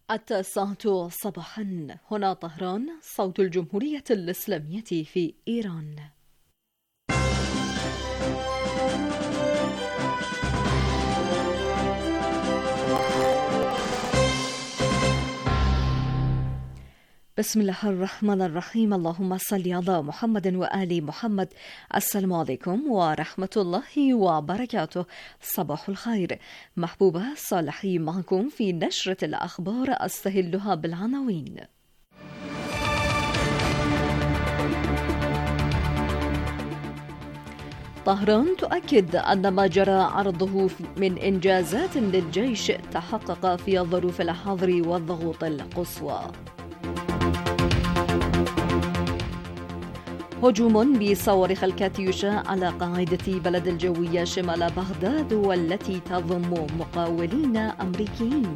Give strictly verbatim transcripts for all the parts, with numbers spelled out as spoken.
التاسعة صباحا، هنا طهران، صوت الجمهورية الإسلامية في إيران. بسم الله الرحمن الرحيم. اللهم صل على محمد وآل محمد. السلام عليكم ورحمة الله وبركاته. صباح الخير. محبوبة صالحي معكم في نشرة الأخبار، أستهلها بالعناوين. طهران تؤكد أن ما جرى عرضه من إنجازات للجيش تحقق في الظروف الحاضرة والضغوط القصوى. هجوم بصواريخ الكاتيوشا على قاعدة بلد الجوية شمال بغداد والتي تضم مقاولين أمريكيين.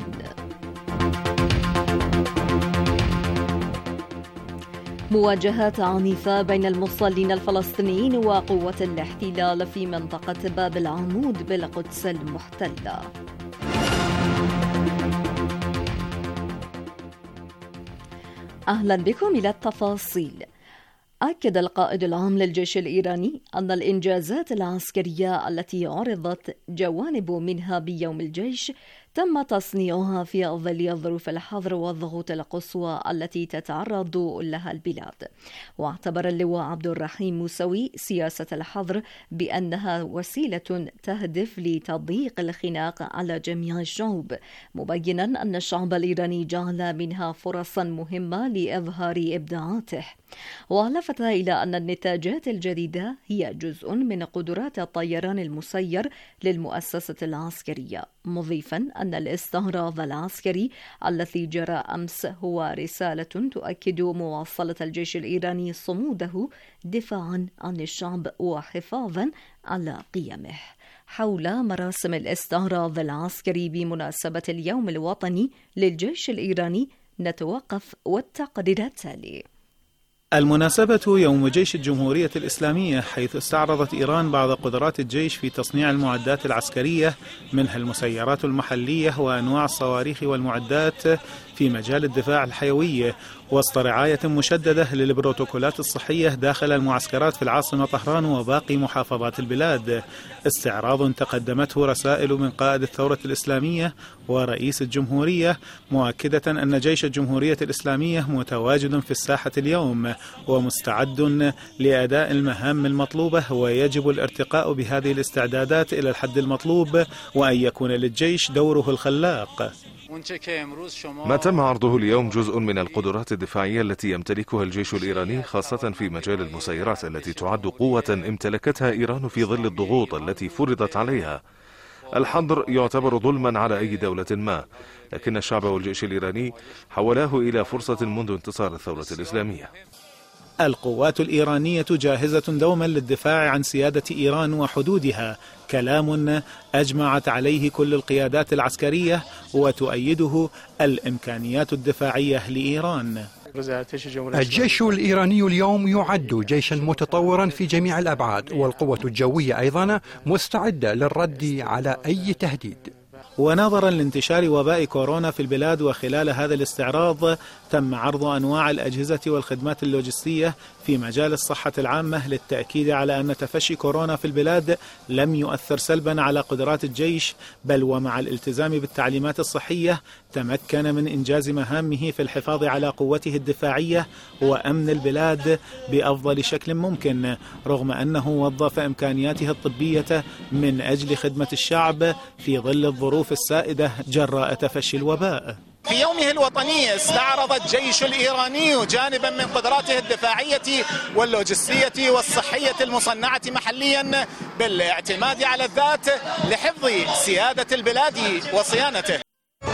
مواجهات عنيفة بين المصلين الفلسطينيين وقوات الاحتلال في منطقة باب العمود بالقدس المحتلة. أهلا بكم إلى التفاصيل. أكد القائد العام للجيش الإيراني أن الإنجازات العسكرية التي عرضت جوانب منها بيوم الجيش تم تصنيعها في ظل الظروف الحاضرة والضغوط القصوى التي تتعرض لها البلاد. واعتبر اللواء عبد الرحيم موسوي سياسة الحظر بأنها وسيلة تهدف لتضييق الخناق على جميع الشعوب، مبينا أن الشعب الإيراني جعل منها فرصا مهمة لإظهار إبداعاته. ولفت إلى أن النتاجات الجديدة هي جزء من قدرات الطيران المسير للمؤسسة العسكرية، مضيفا أن الاستعراض العسكري الذي جرى أمس هو رسالة تؤكد مواصلة الجيش الإيراني صموده دفاعا عن الشعب وحفاظا على قيمه. حول مراسم الاستعراض العسكري بمناسبة اليوم الوطني للجيش الإيراني نتوقف والتقرير التالي. المناسبة يوم جيش الجمهورية الإسلامية، حيث استعرضت إيران بعض قدرات الجيش في تصنيع المعدات العسكرية، منها المسيرات المحلية وأنواع الصواريخ والمعدات في مجال الدفاع الحيوي، وسط رعاية مشددة للبروتوكولات الصحية داخل المعسكرات في العاصمة طهران وباقي محافظات البلاد. استعراض تقدمته رسائل من قائد الثورة الإسلامية ورئيس الجمهورية، مؤكدة أن جيش الجمهورية الإسلامية متواجد في الساحة اليوم ومستعد لأداء المهام المطلوبة، ويجب الارتقاء بهذه الاستعدادات إلى الحد المطلوب وأن يكون للجيش دوره الخلاق. ما تم عرضه اليوم جزء من القدرات الدفاعية التي يمتلكها الجيش الإيراني، خاصة في مجال المسيرات التي تعد قوة امتلكتها إيران في ظل الضغوط التي فرضت عليها. الحظر يعتبر ظلما على أي دولة ما، لكن الشعب والجيش الإيراني حولاه إلى فرصة منذ انتصار الثورة الإسلامية. القوات الإيرانية جاهزة دوما للدفاع عن سيادة إيران وحدودها، كلام أجمعت عليه كل القيادات العسكرية وتؤيده الإمكانيات الدفاعية لإيران. الجيش الإيراني اليوم يعد جيشا متطورا في جميع الأبعاد، والقوة الجوية أيضا مستعدة للرد على أي تهديد. ونظرا لانتشار وباء كورونا في البلاد، وخلال هذا الاستعراض تم عرض أنواع الأجهزة والخدمات اللوجستية في مجال الصحة العامة، للتأكيد على أن تفشي كورونا في البلاد لم يؤثر سلبا على قدرات الجيش، بل ومع الالتزام بالتعليمات الصحية تمكن من إنجاز مهامه في الحفاظ على قوته الدفاعية وأمن البلاد بأفضل شكل ممكن، رغم أنه وظف إمكانياته الطبية من أجل خدمة الشعب في ظل الظروف السائدة جراء تفشي الوباء. في يومه الوطني استعرض الجيش الإيراني جانبا من قدراته الدفاعية واللوجستية والصحية المصنعة محليا، بالاعتماد على الذات لحفظ سيادة البلاد وصيانته.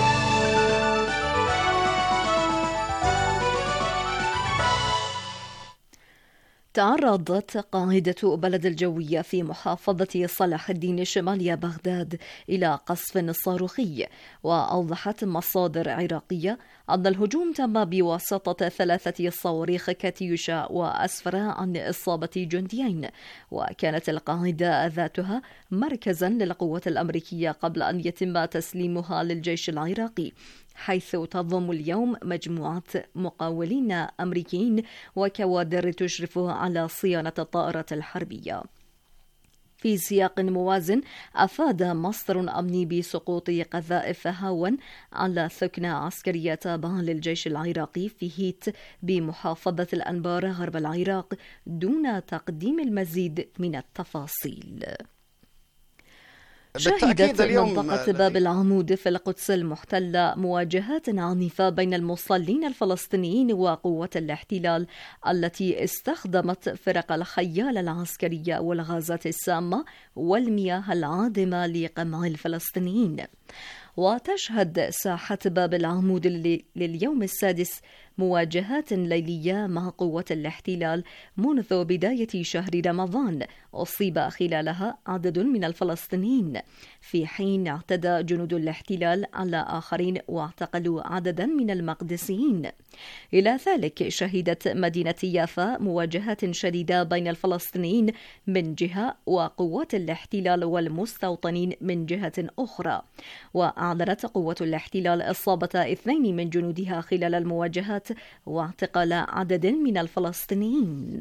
تعرضت قاعدة بلد الجوية في محافظة صلاح الدين شمالي بغداد إلى قصف صاروخي، وأوضحت مصادر عراقية أن الهجوم تم بواسطة ثلاثة صواريخ كاتيوشا وأسفر عن إصابة جنديين. وكانت القاعدة ذاتها مركزا للقوات الأمريكية قبل أن يتم تسليمها للجيش العراقي، حيث تضم اليوم مجموعة مقاولين أمريكيين وكوادر تشرف على صيانة الطائرات الحربية. في سياق موازن، أفاد مصدر أمني بسقوط قذائف هاون على ثكنة عسكرية تابعة للجيش العراقي في هيت بمحافظة الأنبار غرب العراق دون تقديم المزيد من التفاصيل. شهدت منطقة باب العمود في القدس المحتلة مواجهات عنيفة بين المصلين الفلسطينيين وقوات الاحتلال التي استخدمت فرق الخيال العسكرية والغازات السامة والمياه العادمة لقمع الفلسطينيين. وتشهد ساحة باب العمود لليوم السادس مواجهات ليلية مع قوة الاحتلال منذ بداية شهر رمضان أصيب خلالها عدد من الفلسطينيين، في حين اعتدى جنود الاحتلال على آخرين واعتقلوا عددا من المقدسيين. إلى ذلك شهدت مدينة يافا مواجهات شديدة بين الفلسطينيين من جهة وقوات الاحتلال والمستوطنين من جهة أخرى، وأعلنت قوة الاحتلال إصابة اثنين من جنودها خلال المواجهات واعتقال عدد من الفلسطينيين.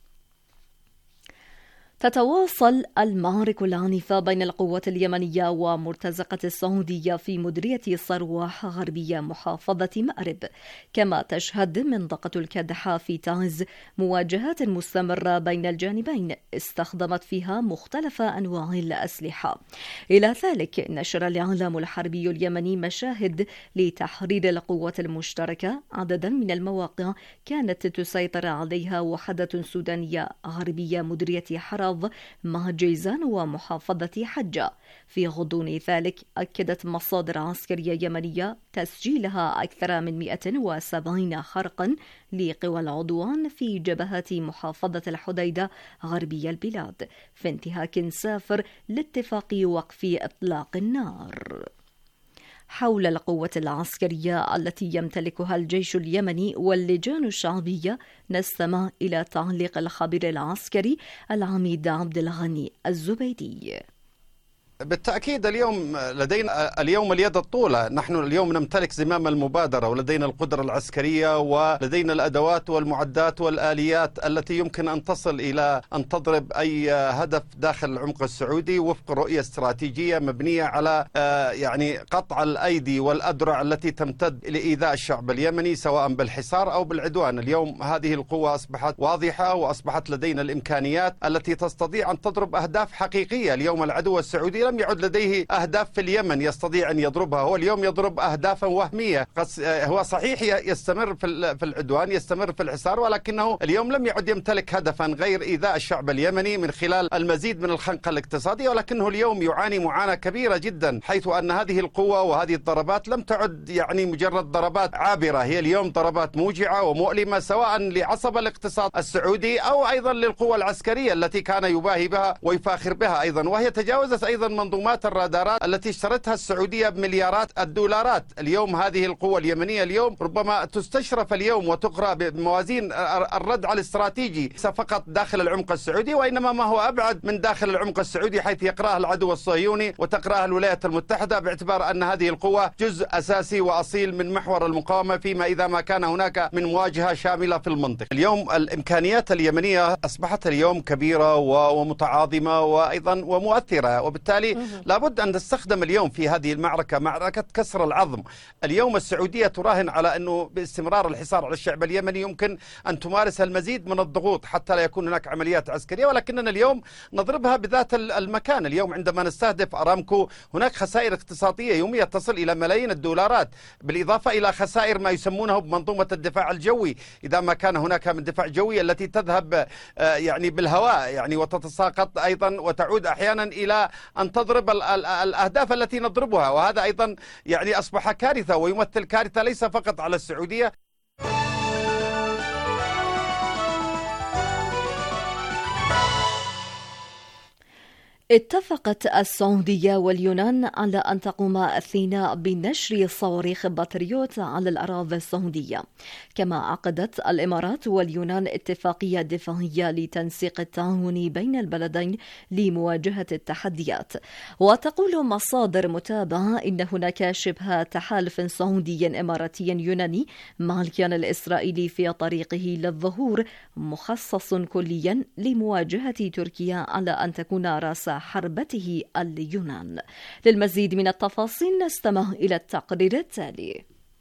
تتواصل المعارك العنيفة بين القوات اليمنية ومرتزقة السعودية في مديرية صرواح غربية محافظة مأرب، كما تشهد منطقة الكدحة في تعز مواجهات مستمرة بين الجانبين استخدمت فيها مختلف أنواع الأسلحة. إلى ذلك نشر الإعلام الحربي اليمني مشاهد لتحرير القوات المشتركة عددا من المواقع كانت تسيطر عليها وحدة سودانية غربية مديرية حرب مع جيزان ومحافظة حجة. في غضون ذلك أكدت مصادر عسكرية يمنية تسجيلها أكثر من مئة وسبعين خرقا لقوى العدوان في جبهات محافظة الحديدة غربي البلاد في انتهاك سافر لاتفاق وقف إطلاق النار. حول القوة العسكرية التي يمتلكها الجيش اليمني واللجان الشعبية نستمع إلى تعليق الخبير العسكري العميد عبد الغني الزبيدي. بالتأكيد اليوم لدينا اليوم اليد الطولة، نحن اليوم نمتلك زمام المبادرة ولدينا القدرة العسكرية ولدينا الأدوات والمعدات والآليات التي يمكن أن تصل إلى أن تضرب أي هدف داخل العمق السعودي وفق رؤية استراتيجية مبنية على يعني قطع الأيدي والأذرع التي تمتد لإيذاء الشعب اليمني سواء بالحصار أو بالعدوان. اليوم هذه القوة أصبحت واضحة وأصبحت لدينا الإمكانيات التي تستطيع أن تضرب أهداف حقيقية. اليوم العدو السعودي لم يعد لديه أهداف في اليمن يستطيع أن يضربها، هو اليوم يضرب أهدافا وهمية. هو صحيح يستمر في العدوان، يستمر في الحصار، ولكنه اليوم لم يعد يمتلك هدفا غير إيذاء الشعب اليمني من خلال المزيد من الخنقة الاقتصادية، ولكنه اليوم يعاني معاناة كبيرة جدا، حيث أن هذه القوة وهذه الضربات لم تعد يعني مجرد ضربات عابرة، هي اليوم ضربات موجعة ومؤلمة سواء لعصب الاقتصاد السعودي أو أيضا للقوة العسكرية التي كان يباهي بها ويفاخر بها أيضا، وهي تجاوزت أيضا منظومات الرادارات التي اشترتها السعودية بمليارات الدولارات. اليوم هذه القوة اليمنية اليوم ربما تستشرف اليوم وتقرأ بموازين الردع الاستراتيجي ليس فقط داخل العمق السعودي وإنما ما هو أبعد من داخل العمق السعودي، حيث يقرأها العدو الصهيوني وتقرأها الولايات المتحدة، باعتبار أن هذه القوة جزء أساسي وأصيل من محور المقاومة فيما إذا ما كان هناك من مواجهة شاملة في المنطقة. اليوم الإمكانيات اليمنية أصبحت اليوم كبيرة ومتعاظمة وأيضا ومؤثرة، وبالتالي لابد أن نستخدم اليوم في هذه المعركة معركة كسر العظم. اليوم السعودية تراهن على أنه باستمرار الحصار على الشعب اليمني يمكن أن تمارس المزيد من الضغوط حتى لا يكون هناك عمليات عسكرية، ولكننا اليوم نضربها بذات المكان. اليوم عندما نستهدف أرامكو هناك خسائر اقتصادية يومية تصل إلى ملايين الدولارات، بالإضافة إلى خسائر ما يسمونه بمنظومة الدفاع الجوي إذا ما كان هناك من دفاع جوي التي تذهب يعني بالهواء يعني وتتساقط أيضا وتعود أحيانا إلى أن تضرب الأهداف التي نضربها، وهذا أيضا يعني أصبح كارثة ويمثل كارثة ليس فقط على السعودية. اتفقت السعودية واليونان على أن تقوم أثينا بنشر صواريخ باتريوت على الأراضي السعودية. كما عقدت الإمارات واليونان اتفاقية دفاعية لتنسيق التعاون بين البلدين لمواجهة التحديات. وتقول مصادر متابعة إن هناك شبه تحالف سعودي إماراتي يوناني مع الكيان الإسرائيلي في طريقه للظهور، مخصص كليا لمواجهة تركيا على أن تكون رأس حربته اليونان. للمزيد من التفاصيل نستمع إلى التقرير التالي.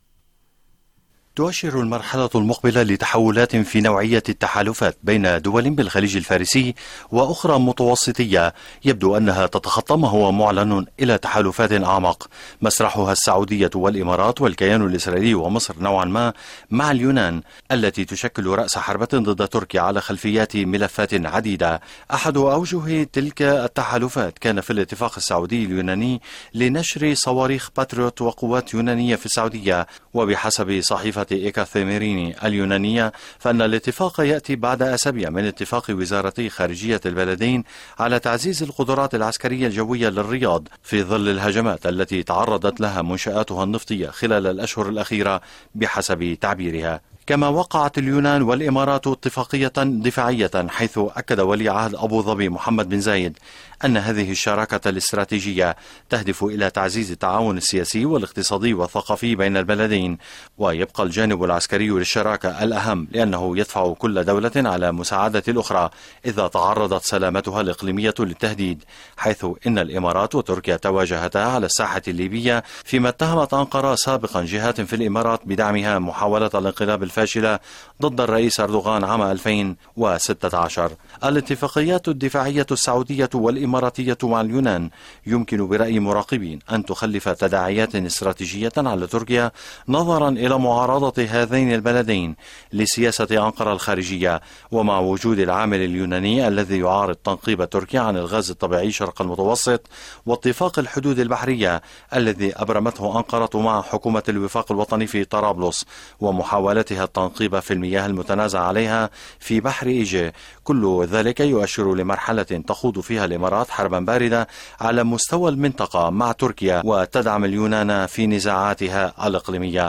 تؤشر المرحلة المقبلة لتحولات في نوعية التحالفات بين دول بالخليج الفارسي وأخرى متوسطية، يبدو أنها تتخطى ما هو معلن إلى تحالفات أعمق، مسرحها السعودية والإمارات والكيان الإسرائيلي ومصر نوعا ما مع اليونان التي تشكل رأس حربة ضد تركيا على خلفيات ملفات عديدة. أحد أوجه تلك التحالفات كان في الاتفاق السعودي اليوناني لنشر صواريخ باتريوت وقوات يونانية في السعودية. وبحسب صحيفة إيكاثيميريني اليونانية فإن الاتفاق يأتي بعد أسابيع من اتفاق وزارتي خارجية البلدين على تعزيز القدرات العسكرية الجوية للرياض في ظل الهجمات التي تعرضت لها منشآتها النفطية خلال الأشهر الأخيرة بحسب تعبيرها. كما وقعت اليونان والإمارات اتفاقية دفاعية، حيث أكد ولي عهد أبو ظبي محمد بن زايد أن هذه الشراكة الاستراتيجية تهدف إلى تعزيز التعاون السياسي والاقتصادي والثقافي بين البلدين. ويبقى الجانب العسكري للشراكة الأهم، لأنه يدفع كل دولة على مساعدة الأخرى إذا تعرضت سلامتها الإقليمية للتهديد، حيث إن الإمارات وتركيا تواجهتا على الساحة الليبية، فيما اتهمت أنقرة سابقا جهات في الإمارات بدعمها محاولة الانقلاب الفاشلة ضد الرئيس أردوغان عام ألفين وستة عشر. الاتفاقيات الدفاعية السعودية والإماراتية مع اليونان يمكن برأي مراقبين أن تخلف تداعيات استراتيجية على تركيا، نظرا إلى معارضة هذين البلدين لسياسة أنقرة الخارجية، ومع وجود العامل اليوناني الذي يعارض تنقيب تركيا عن الغاز الطبيعي شرق المتوسط، واتفاق الحدود البحرية الذي أبرمته أنقرة مع حكومة الوفاق الوطني في طرابلس، ومحاولتها التنقيب في المياه المتنازع عليها في بحر إيجي. كل ذلك يؤشر لمرحلة تخوض فيها الإمارات حربا باردة على مستوى المنطقة مع تركيا، وتدعم اليونان في نزاعاتها الإقليمية.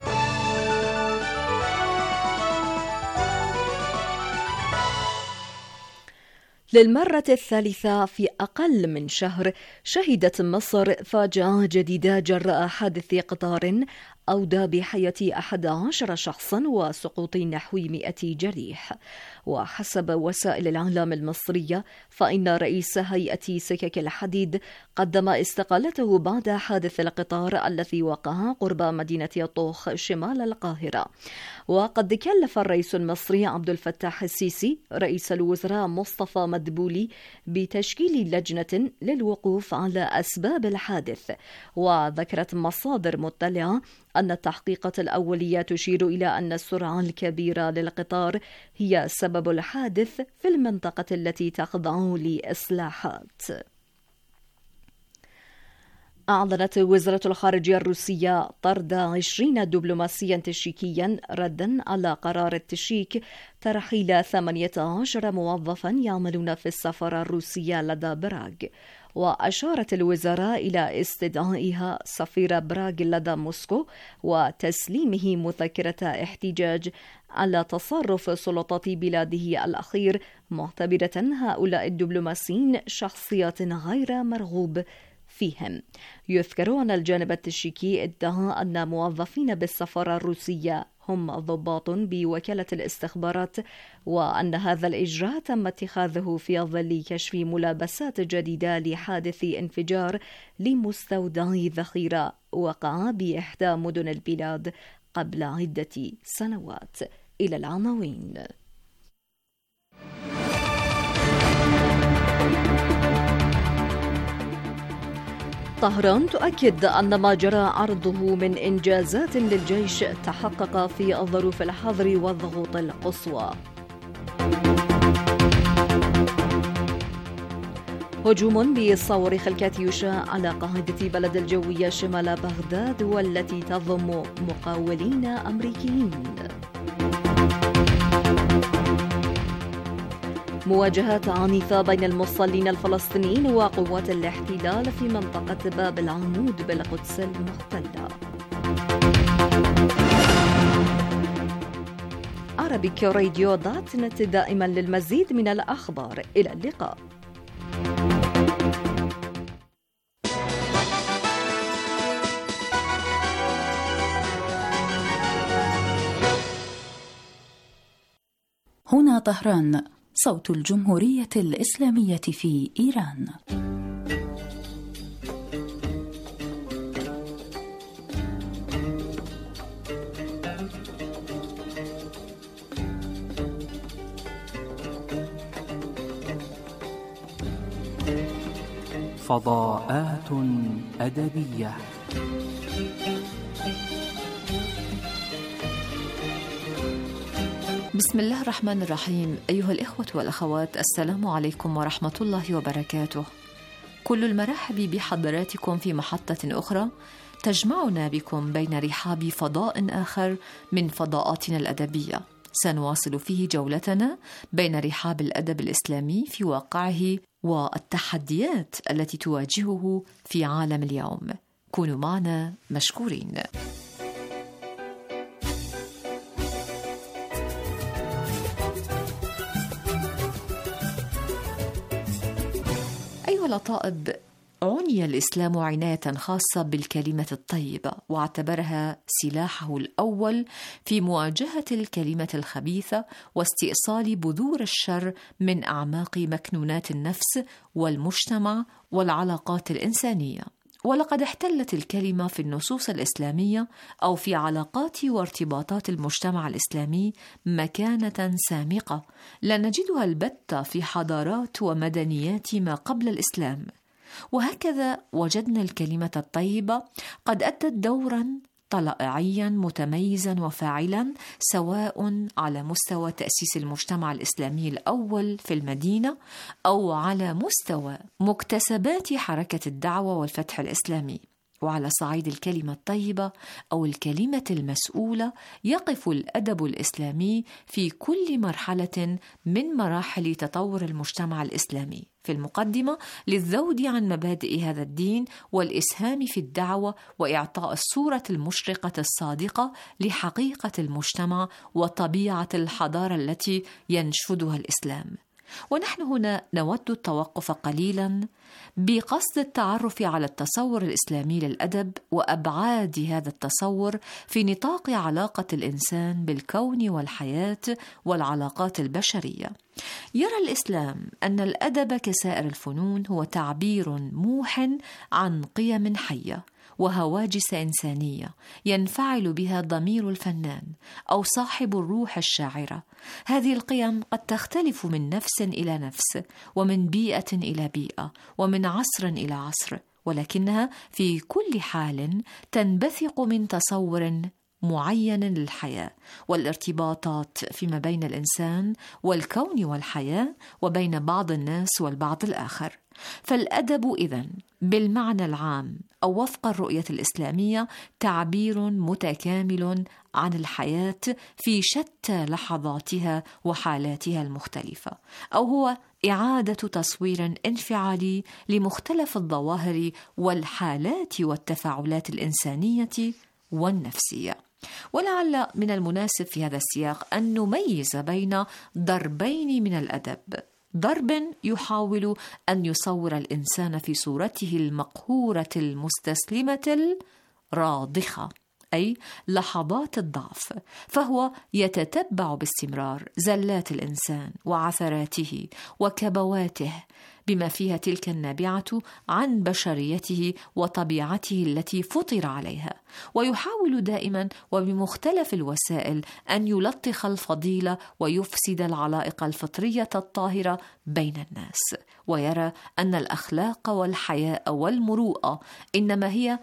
للمرة الثالثة في أقل من شهر شهدت مصر فاجعة جديدة جراء حادث قطار أودى بحياة أحد عشر شخصا وسقوط نحو مئة جريح. وحسب وسائل الإعلام المصرية فإن رئيس هيئة سكك الحديد قدم استقالته بعد حادث القطار الذي وقع قرب مدينة طوخ شمال القاهرة. وقد كلف الرئيس المصري عبد الفتاح السيسي رئيس الوزراء مصطفى مدبولي بتشكيل لجنة للوقوف على أسباب الحادث. وذكرت مصادر مطلعة أن التحقيقات الأولية تشير إلى أن السرعة الكبيرة للقطار هي سبب الحادث في المنطقة التي تخضع لإصلاحات. أعلنت وزارة الخارجية الروسية طرد عشرين دبلوماسيا تشيكيا ردا على قرار التشيك ترحيل ثمانية عشر موظفا يعملون في السفارة الروسية لدى براغ. وأشارت الوزارة إلى استدعائها سفير براغ لدى موسكو وتسليمه مذكرة احتجاج على تصرف سلطات بلاده الأخير، معتبرة هؤلاء الدبلوماسيين شخصيات غير مرغوب فيهم. يذكر أن الجانب التشيكي ادعى أن موظفين بالسفارة الروسية هم ضباط بوكالة الاستخبارات، وأن هذا الإجراء تم اتخاذه في ظل كشف ملابسات جديدة لحادث انفجار لمستودع ذخيرة وقع بإحدى مدن البلاد قبل عدة سنوات. إلى العناوين. طهران تؤكد أن ما جرى عرضه من إنجازات للجيش تحقق في ظروف الحظر والضغوط القصوى. هجوم بصواريخ الكاتيوشا على قاعدة بلد الجوية شمال بغداد والتي تضم مقاولين أمريكيين. مواجهات عنيفة بين المصلين الفلسطينيين وقوات الاحتلال في منطقة باب العمود بالقدس المحتلة. عربيك راديو دوت نت دائما للمزيد من الأخبار. إلى اللقاء. هنا طهران، صوت الجمهورية الإسلامية في إيران. فضاءات أدبية. بسم الله الرحمن الرحيم. أيها الإخوة والأخوات، السلام عليكم ورحمة الله وبركاته. كل المرحب بحضراتكم في محطة أخرى تجمعنا بكم بين رحاب فضاء آخر من فضاءاتنا الأدبية. سنواصل فيه جولتنا بين رحاب الأدب الإسلامي في واقعه والتحديات التي تواجهه في عالم اليوم. كونوا معنا مشكورين. أيها الأطائب، عني الإسلام عناية خاصة بالكلمة الطيبة، واعتبرها سلاحه الأول في مواجهة الكلمة الخبيثة واستئصال بذور الشر من أعماق مكنونات النفس والمجتمع والعلاقات الإنسانية. ولقد احتلت الكلمة في النصوص الإسلامية أو في علاقات وارتباطات المجتمع الإسلامي مكانة سامقة لا نجدها البتة في حضارات ومدنيات ما قبل الإسلام. وهكذا وجدنا الكلمة الطيبة قد أدت دورا طلائعيا متميزا وفاعلا، سواء على مستوى تأسيس المجتمع الإسلامي الأول في المدينة أو على مستوى مكتسبات حركة الدعوة والفتح الإسلامي. وعلى صعيد الكلمة الطيبة أو الكلمة المسؤولة يقف الأدب الإسلامي في كل مرحلة من مراحل تطور المجتمع الإسلامي، في المقدمة للذود عن مبادئ هذا الدين والإسهام في الدعوة وإعطاء الصورة المشرقة الصادقة لحقيقة المجتمع وطبيعة الحضارة التي ينشدها الإسلام. ونحن هنا نود التوقف قليلا بقصد التعرف على التصور الإسلامي للأدب وأبعاد هذا التصور في نطاق علاقة الإنسان بالكون والحياة والعلاقات البشرية. يرى الإسلام أن الأدب كسائر الفنون هو تعبير موح عن قيم حية وهواجس إنسانية ينفعل بها ضمير الفنان أو صاحب الروح الشاعرة. هذه القيم قد تختلف من نفس إلى نفس، ومن بيئة إلى بيئة، ومن عصر إلى عصر، ولكنها في كل حال تنبثق من تصور معين للحياة والارتباطات فيما بين الإنسان والكون والحياة، وبين بعض الناس والبعض الآخر. فالأدب إذن بالمعنى العام أو وفق الرؤية الإسلامية تعبير متكامل عن الحياة في شتى لحظاتها وحالاتها المختلفة، أو هو إعادة تصوير انفعالي لمختلف الظواهر والحالات والتفاعلات الإنسانية والنفسية. ولعل من المناسب في هذا السياق أن نميز بين ضربين من الأدب: ضرب يحاول أن يصور الإنسان في صورته المقهورة المستسلمة الراضخة، أي لحظات الضعف، فهو يتتبع باستمرار زلات الإنسان وعثراته وكبواته بما فيها تلك النابعة عن بشريته وطبيعته التي فطر عليها، ويحاول دائما وبمختلف الوسائل أن يلطخ الفضيلة ويفسد العلائق الفطرية الطاهرة بين الناس، ويرى أن الأخلاق والحياء والمروءة إنما هي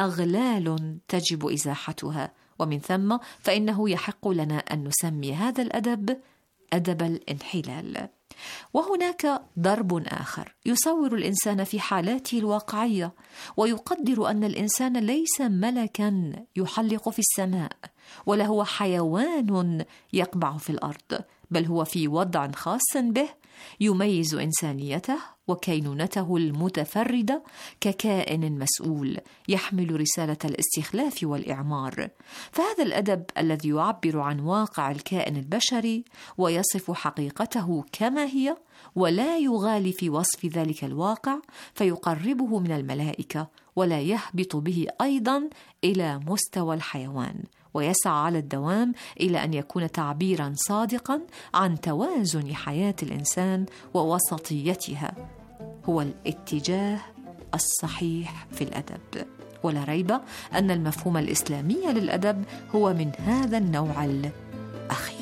أغلال تجب إزاحتها. ومن ثم فإنه يحق لنا أن نسمي هذا الأدب أدب الانحلال. وهناك ضرب آخر يصور الإنسان في حالاته الواقعية ويقدر أن الإنسان ليس ملكا يحلق في السماء، ولا هو حيوان يقبع في الأرض، بل هو في وضع خاص به يميز إنسانيته وكينونته المتفردة ككائن مسؤول يحمل رسالة الاستخلاف والإعمار. فهذا الأدب الذي يعبر عن واقع الكائن البشري ويصف حقيقته كما هي ولا يغالي في وصف ذلك الواقع، فيقربه من الملائكة ولا يهبط به أيضا إلى مستوى الحيوان، ويسعى على الدوام إلى أن يكون تعبيرا صادقا عن توازن حياة الإنسان ووسطيتها. هو الاتجاه الصحيح في الأدب، ولا ريب أن المفهوم الإسلامي للأدب هو من هذا النوع الأخير.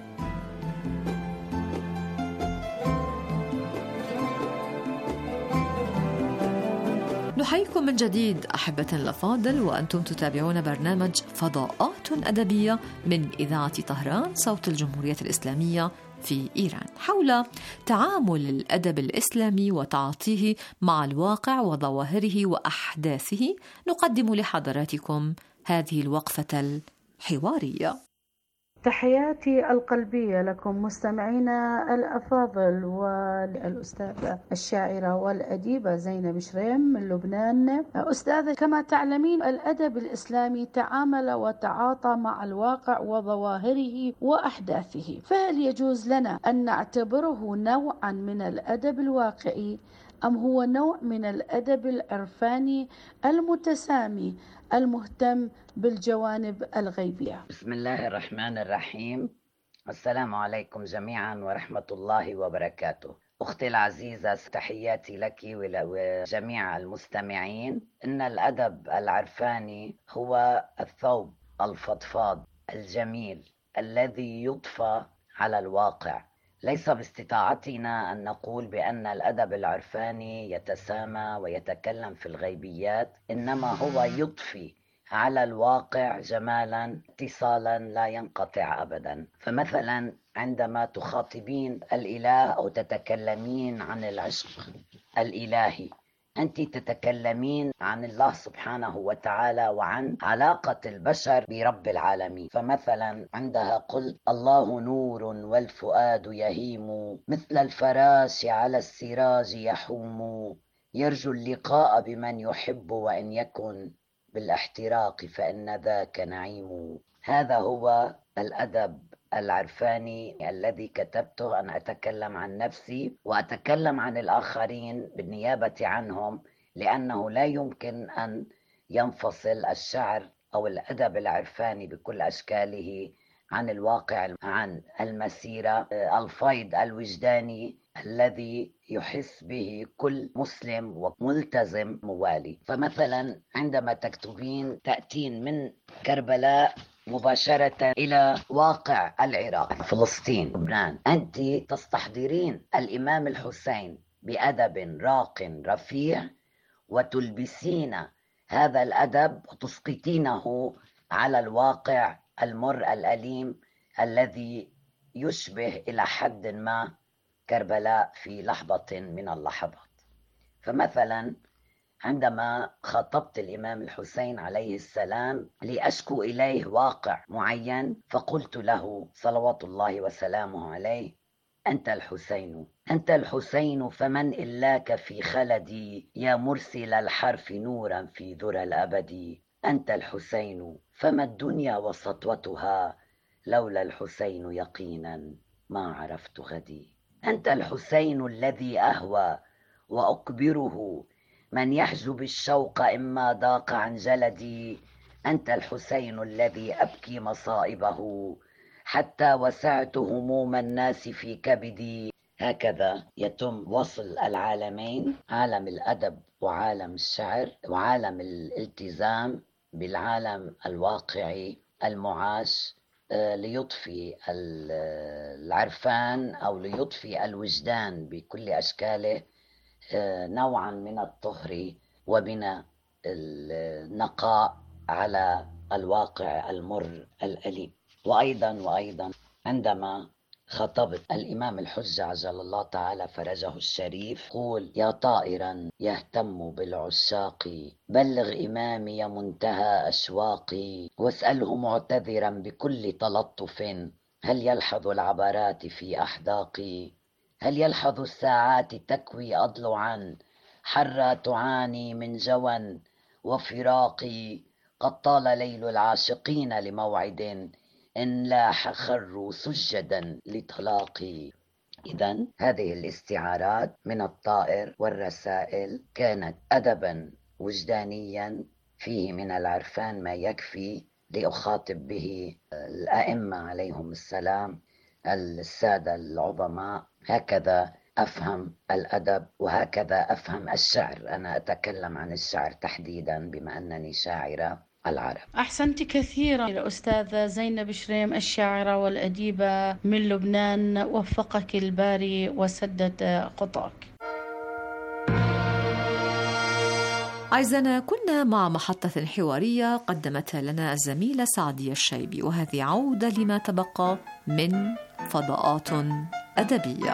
نحييكم من جديد أحبة الأفاضل، وأنتم تتابعون برنامج فضاءات أدبية من إذاعة طهران صوت الجمهورية الإسلامية في إيران، حول تعامل الأدب الإسلامي وتعاطيه مع الواقع وظواهره وأحداثه. نقدم لحضراتكم هذه الوقفة الحوارية. تحياتي القلبية لكم مستمعينا الأفاضل، والأستاذة الشاعرة والأديبة زينب شريم من لبنان. أستاذة، كما تعلمين الأدب الإسلامي تعامل وتعاطى مع الواقع وظواهره وأحداثه، فهل يجوز لنا أن نعتبره نوعا من الأدب الواقعي أم هو نوع من الأدب العرفاني المتسامي المهتم بالجوانب الغيبية؟ بسم الله الرحمن الرحيم. السلام عليكم جميعا ورحمة الله وبركاته. أختي العزيزة، تحياتي لك وجميع المستمعين. إن الأدب العرفاني هو الثوب الفضفاض الجميل الذي يضفى على الواقع. ليس باستطاعتنا أن نقول بأن الأدب العرفاني يتسامى ويتكلم في الغيبيات، إنما هو يضفي على الواقع جمالا اتصالا لا ينقطع أبدا. فمثلا عندما تخاطبين الإله أو تتكلمين عن العشق الإلهي، أنت تتكلمين عن الله سبحانه وتعالى وعن علاقة البشر برب العالمين. فمثلا عندها قل الله نور والفؤاد يهيم، مثل الفراش على السراج يحوم، يرجو اللقاء بمن يحب وإن يكن بالاحتراق فإن ذاك نعيم. هذا هو الأدب العرفاني الذي كتبته. أن أتكلم عن نفسي وأتكلم عن الآخرين بالنيابة عنهم، لأنه لا يمكن أن ينفصل الشعر أو الأدب العرفاني بكل أشكاله عن الواقع، عن المسيرة، الفيض الوجداني الذي يحس به كل مسلم وملتزم موالي. فمثلا عندما تكتبين تأتين من كربلاء مباشرة إلى واقع العراق، فلسطين، لبنان، أنت تستحضرين الإمام الحسين بأدب راق رفيع وتلبسين هذا الأدب وتسقطينه على الواقع المر الأليم الذي يشبه إلى حد ما كربلاء في لحظة من اللحظات. فمثلا عندما خاطبت الإمام الحسين عليه السلام لأشكو إليه واقع معين، فقلت له صلوات الله وسلامه عليه: أنت الحسين، أنت الحسين، فمن إلاك في خلدي، يا مرسل الحرف نورا في ذرى الأبد. أنت الحسين، فما الدنيا وسطوتها، لولا الحسين يقينا ما عرفت غدي. أنت الحسين الذي أهوى وأكبره، من يحجب الشوق إما ضاق عن جلدي. أنت الحسين الذي أبكي مصائبه، حتى وسعت هموم الناس في كبدي. هكذا يتم وصل العالمين، عالم الأدب وعالم الشعر وعالم الالتزام بالعالم الواقعي المعاش، ليضفي العرفان أو ليضفي الوجدان بكل أشكاله نوعا من الطهر ومن النقاء على الواقع المر الأليم. وأيضا وأيضا عندما خطبت الإمام الحجة عجل الله تعالى فرجه الشريف، قول: يا طائرا يهتم بالعشاق، بلغ إمامي منتهى أشواقي، واسأله معتذرا بكل تلطف، هل يلحظ العبرات في أحداقي. هل يلحظ الساعات تكوي أضلعا، حرة تعاني من جوى وفراقي، قد طال ليل العاشقين لموعد، إن لاح خروا سجدا لطلاقي. إذن هذه الاستعارات من الطائر والرسائل كانت أدبا وجدانيا فيه من العرفان ما يكفي لأخاطب به الأئمة عليهم السلام، السادة العظماء. هكذا أفهم الأدب وهكذا أفهم الشعر. أنا أتكلم عن الشعر تحديدا بما أنني شاعرة العرب. أحسنت كثيرا الأستاذة زينب شريم، الشاعرة والأديبة من لبنان، وفقك الباري وسدد خطاك. أعزائنا، كنا مع محطة حوارية قدمتها لنا الزميلة سعدية الشيبي، وهذه عودة لما تبقى من فضاءات أدبية.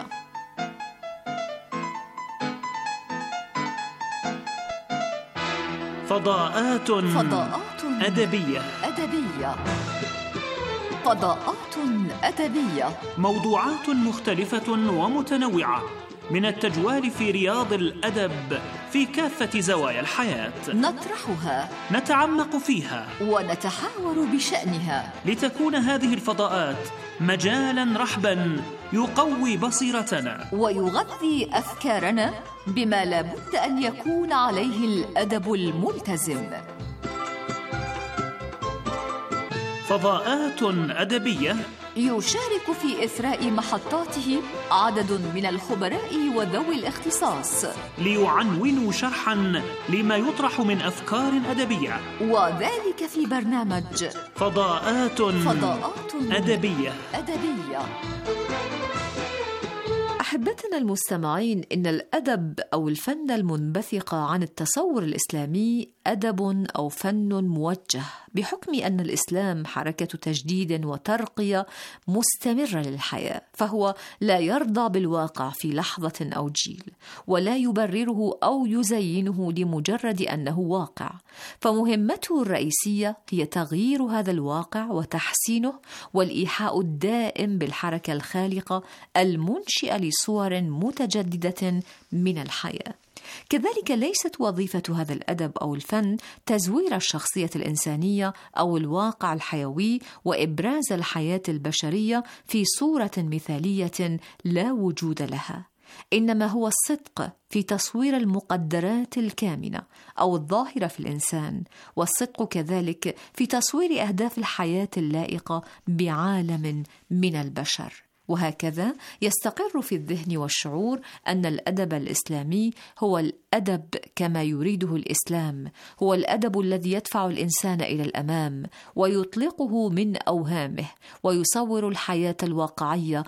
فضاءات فضاءات أدبية أدبية فضاءات أدبية، موضوعات مختلفة ومتنوعة من التجوال في رياض الأدب في كافة زوايا الحياة، نطرحها، نتعمق فيها، ونتحاور بشأنها، لتكون هذه الفضاءات مجالا رحبا يقوي بصيرتنا ويغذي أفكارنا بما لابد أن يكون عليه الأدب الملتزم. فضاءات أدبية يشارك في إثراء محطاته عدد من الخبراء وذوي الاختصاص ليعنونوا شرحا لما يطرح من أفكار أدبية، وذلك في برنامج فضاءات فضاءات أدبية أدبية. أحبتنا المستمعين، إن الأدب أو الفن المنبثق عن التصور الإسلامي أدب أو فن موجه، بحكم أن الإسلام حركة تجديد وترقية مستمرة للحياة، فهو لا يرضى بالواقع في لحظة أو جيل، ولا يبرره أو يزينه لمجرد أنه واقع، فمهمته الرئيسية هي تغيير هذا الواقع وتحسينه، والإيحاء الدائم بالحركة الخالقة المنشئة لصور متجددة من الحياة. كذلك ليست وظيفة هذا الأدب أو الفن تزوير الشخصية الإنسانية أو الواقع الحيوي وإبراز الحياة البشرية في صورة مثالية لا وجود لها، إنما هو الصدق في تصوير المقدرات الكامنة أو الظاهرة في الإنسان، والصدق كذلك في تصوير أهداف الحياة اللائقة بعالم من البشر. وهكذا يستقر في الذهن والشعور أن الأدب الإسلامي هو الأدب كما يريده الإسلام، هو الأدب الذي يدفع الإنسان إلى الأمام ويطلقه من أوهامه، ويصور الحياة الواقعية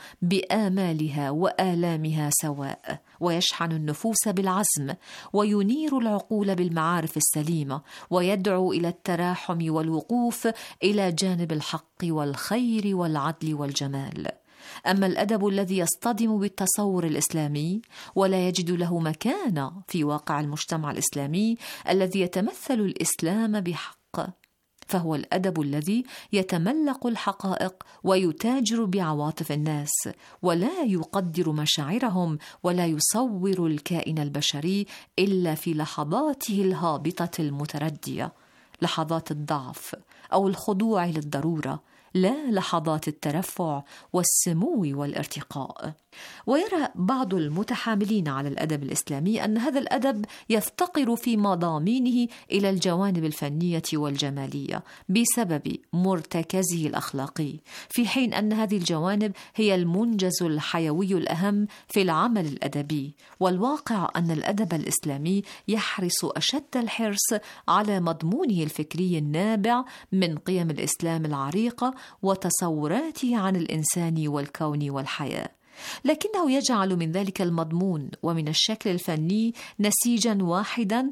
بآمالها وآلامها سواء، ويشحن النفوس بالعزم، وينير العقول بالمعارف السليمة، ويدعو إلى التراحم والوقوف إلى جانب الحق والخير والعدل والجمال. أما الأدب الذي يصطدم بالتصور الإسلامي ولا يجد له مكانة في واقع المجتمع الإسلامي الذي يتمثل الإسلام بحق، فهو الأدب الذي يتملق الحقائق ويتاجر بعواطف الناس، ولا يقدر مشاعرهم، ولا يصور الكائن البشري إلا في لحظاته الهابطة المتردية، لحظات الضعف أو الخضوع للضرورة، لا لحظات الترفع والسمو والارتقاء. ويرى بعض المتحاملين على الأدب الإسلامي أن هذا الأدب يفتقر في مضامينه إلى الجوانب الفنية والجمالية بسبب مرتكزه الأخلاقي، في حين أن هذه الجوانب هي المنجز الحيوي الأهم في العمل الأدبي. والواقع أن الأدب الإسلامي يحرص أشد الحرص على مضمونه الفكري النابع من قيم الإسلام العريقة وتصوراته عن الإنسان والكون والحياة، لكنه يجعل من ذلك المضمون ومن الشكل الفني نسيجا واحدا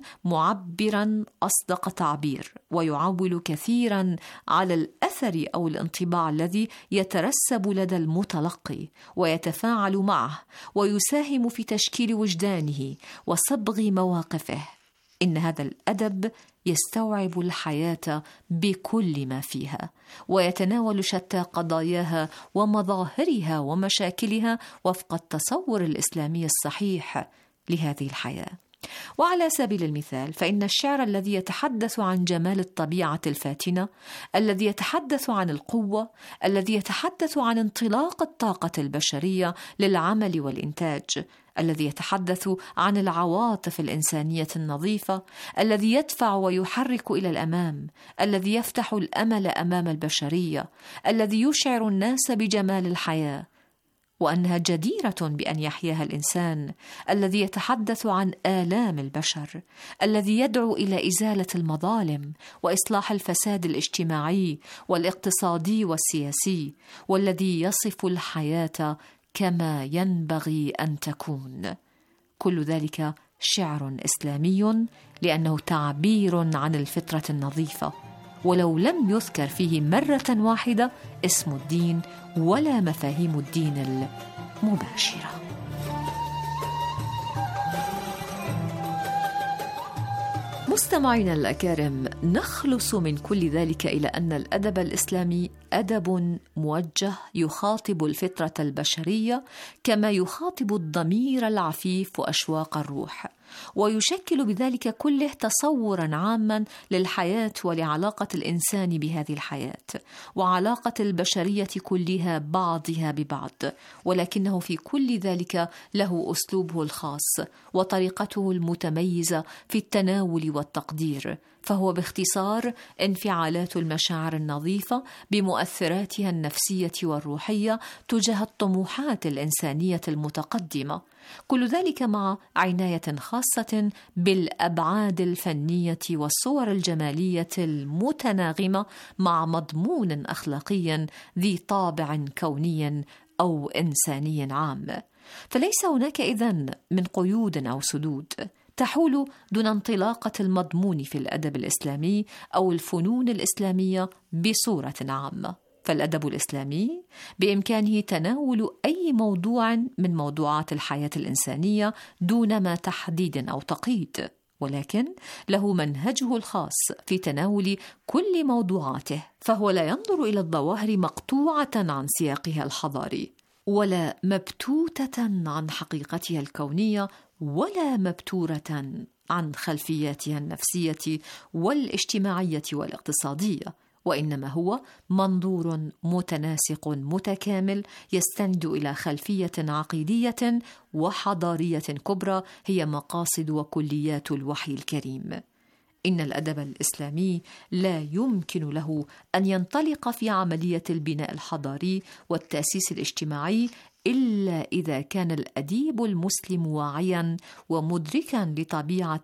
معبرا أصدق تعبير، ويعول كثيرا على الأثر أو الانطباع الذي يترسب لدى المتلقي ويتفاعل معه، ويساهم في تشكيل وجدانه وصبغ مواقفه. إن هذا الأدب يستوعب الحياة بكل ما فيها، ويتناول شتى قضاياها ومظاهرها ومشاكلها وفق التصور الإسلامي الصحيح لهذه الحياة. وعلى سبيل المثال، فإن الشعر الذي يتحدث عن جمال الطبيعة الفاتنة، الذي يتحدث عن القوة، الذي يتحدث عن انطلاق الطاقة البشرية للعمل والإنتاج، الذي يتحدث عن العواطف الإنسانية النظيفة، الذي يدفع ويحرك إلى الأمام، الذي يفتح الأمل أمام البشرية، الذي يشعر الناس بجمال الحياة وأنها جديرة بأن يحياها الإنسان، الذي يتحدث عن آلام البشر، الذي يدعو إلى إزالة المظالم وإصلاح الفساد الاجتماعي والاقتصادي والسياسي، والذي يصف الحياة كما ينبغي أن تكون. كل ذلك شعر إسلامي لأنه تعبير عن الفطرة النظيفة، ولو لم يذكر فيه مرة واحدة اسم الدين ولا مفاهيم الدين المباشرة. مستمعينا الأكارم، نخلص من كل ذلك إلى أن الأدب الإسلامي أدب موجه يخاطب الفطرة البشرية كما يخاطب الضمير العفيف وأشواق الروح، ويشكل بذلك كله تصورا عاما للحياة ولعلاقة الإنسان بهذه الحياة وعلاقة البشرية كلها بعضها ببعض، ولكنه في كل ذلك له أسلوبه الخاص وطريقته المتميزة في التناول والتقدير، فهو باختصار انفعالات المشاعر النظيفة بمؤثراتها النفسية والروحية تجاه الطموحات الإنسانية المتقدمة، كل ذلك مع عناية خاصة بالأبعاد الفنية والصور الجمالية المتناغمة مع مضمون أخلاقي ذي طابع كوني أو إنساني عام. فليس هناك إذن من قيود أو سدود تحول دون انطلاقة المضمون في الأدب الإسلامي أو الفنون الإسلامية بصورة عامة. فالأدب الإسلامي بإمكانه تناول أي موضوع من موضوعات الحياة الإنسانية دون ما تحديد أو تقييد، ولكن له منهجه الخاص في تناول كل موضوعاته، فهو لا ينظر إلى الظواهر مقطوعة عن سياقها الحضاري، ولا مبتوتة عن حقيقتها الكونية، ولا مبتورة عن خلفياتها النفسية والاجتماعية والاقتصادية، وإنما هو منظور متناسق متكامل يستند إلى خلفية عقيدية وحضارية كبرى هي مقاصد وكليات الوحي الكريم. إن الأدب الإسلامي لا يمكن له أن ينطلق في عملية البناء الحضاري والتأسيس الاجتماعي إلا إذا كان الأديب المسلم واعياً ومدركاً لطبيعة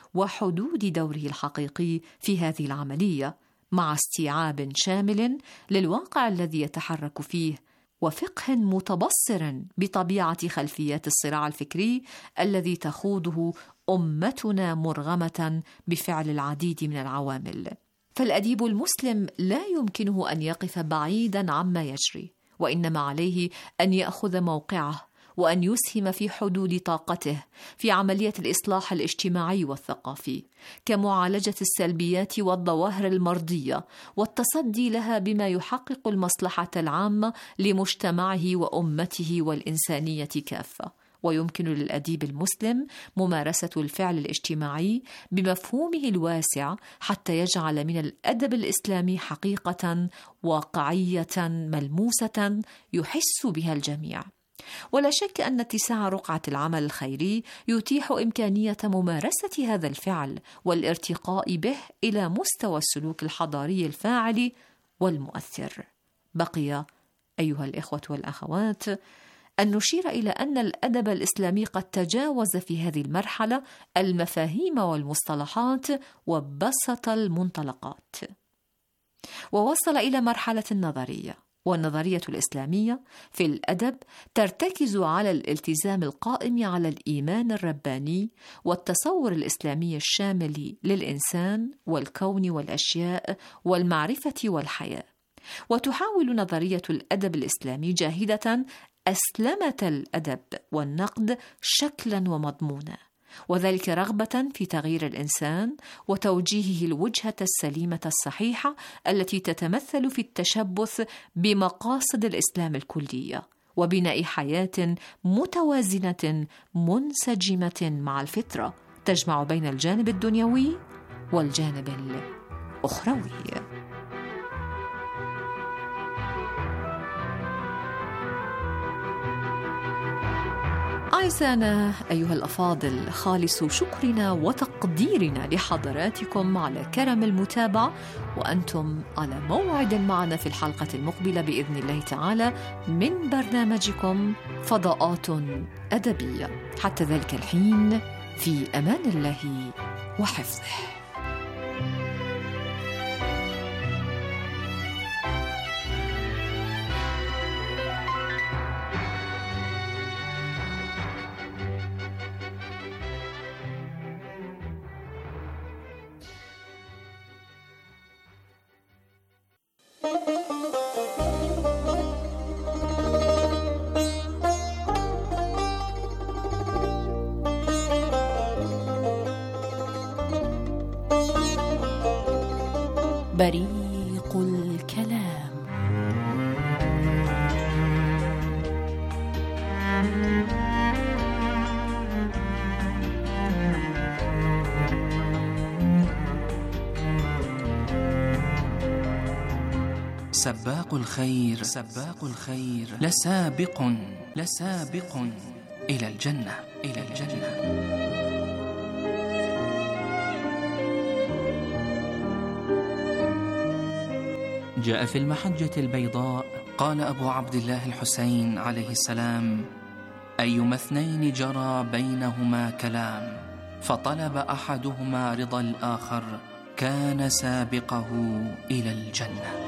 وحدود دوره الحقيقي في هذه العملية، مع استيعاب شامل للواقع الذي يتحرك فيه، وفقه متبصر بطبيعة خلفيات الصراع الفكري الذي تخوضه أمتنا مرغمة بفعل العديد من العوامل. فالأديب المسلم لا يمكنه أن يقف بعيداً عما يجري، وإنما عليه أن يأخذ موقعه وأن يسهم في حدود طاقته في عملية الإصلاح الاجتماعي والثقافي، كمعالجة السلبيات والظواهر المرضية والتصدي لها بما يحقق المصلحة العامة لمجتمعه وأمته والإنسانية كافة. ويمكن للأديب المسلم ممارسة الفعل الاجتماعي بمفهومه الواسع حتى يجعل من الأدب الإسلامي حقيقة واقعية ملموسة يحس بها الجميع. ولا شك أن اتساع رقعة العمل الخيري يتيح إمكانية ممارسة هذا الفعل والارتقاء به إلى مستوى السلوك الحضاري الفاعل والمؤثر. بقي أيها الإخوة والأخوات أن نشير إلى أن الأدب الإسلامي قد تجاوز في هذه المرحلة المفاهيم والمصطلحات وبسط المنطلقات، ووصل إلى مرحلة النظرية. والنظرية الإسلامية في الأدب ترتكز على الالتزام القائم على الإيمان الرباني والتصور الإسلامي الشامل للإنسان والكون والأشياء والمعرفة والحياة. وتحاول نظرية الأدب الإسلامي جاهدة أسلمة الأدب والنقد شكلا ومضمونا، وذلك رغبة في تغيير الإنسان وتوجيهه الوجهة السليمة الصحيحة التي تتمثل في التشبث بمقاصد الإسلام الكلية وبناء حياة متوازنة منسجمة مع الفطرة تجمع بين الجانب الدنيوي والجانب الأخروي. أعزائنا أيها الأفاضل، خالص شكرنا وتقديرنا لحضراتكم على كرم المتابعة، وأنتم على موعد معنا في الحلقة المقبلة بإذن الله تعالى من برنامجكم فضاءات أدبية. حتى ذلك الحين في أمان الله وحفظه. بريق الكلام. سباق الخير سباق الخير لسابق لسابق إلى الجنة إلى الجنة. جاء في المحجة البيضاء قال أبو عبد الله الحسين عليه السلام: أيما اثنين جرى بينهما كلام فطلب أحدهما رضا الآخر كان سابقه إلى الجنة.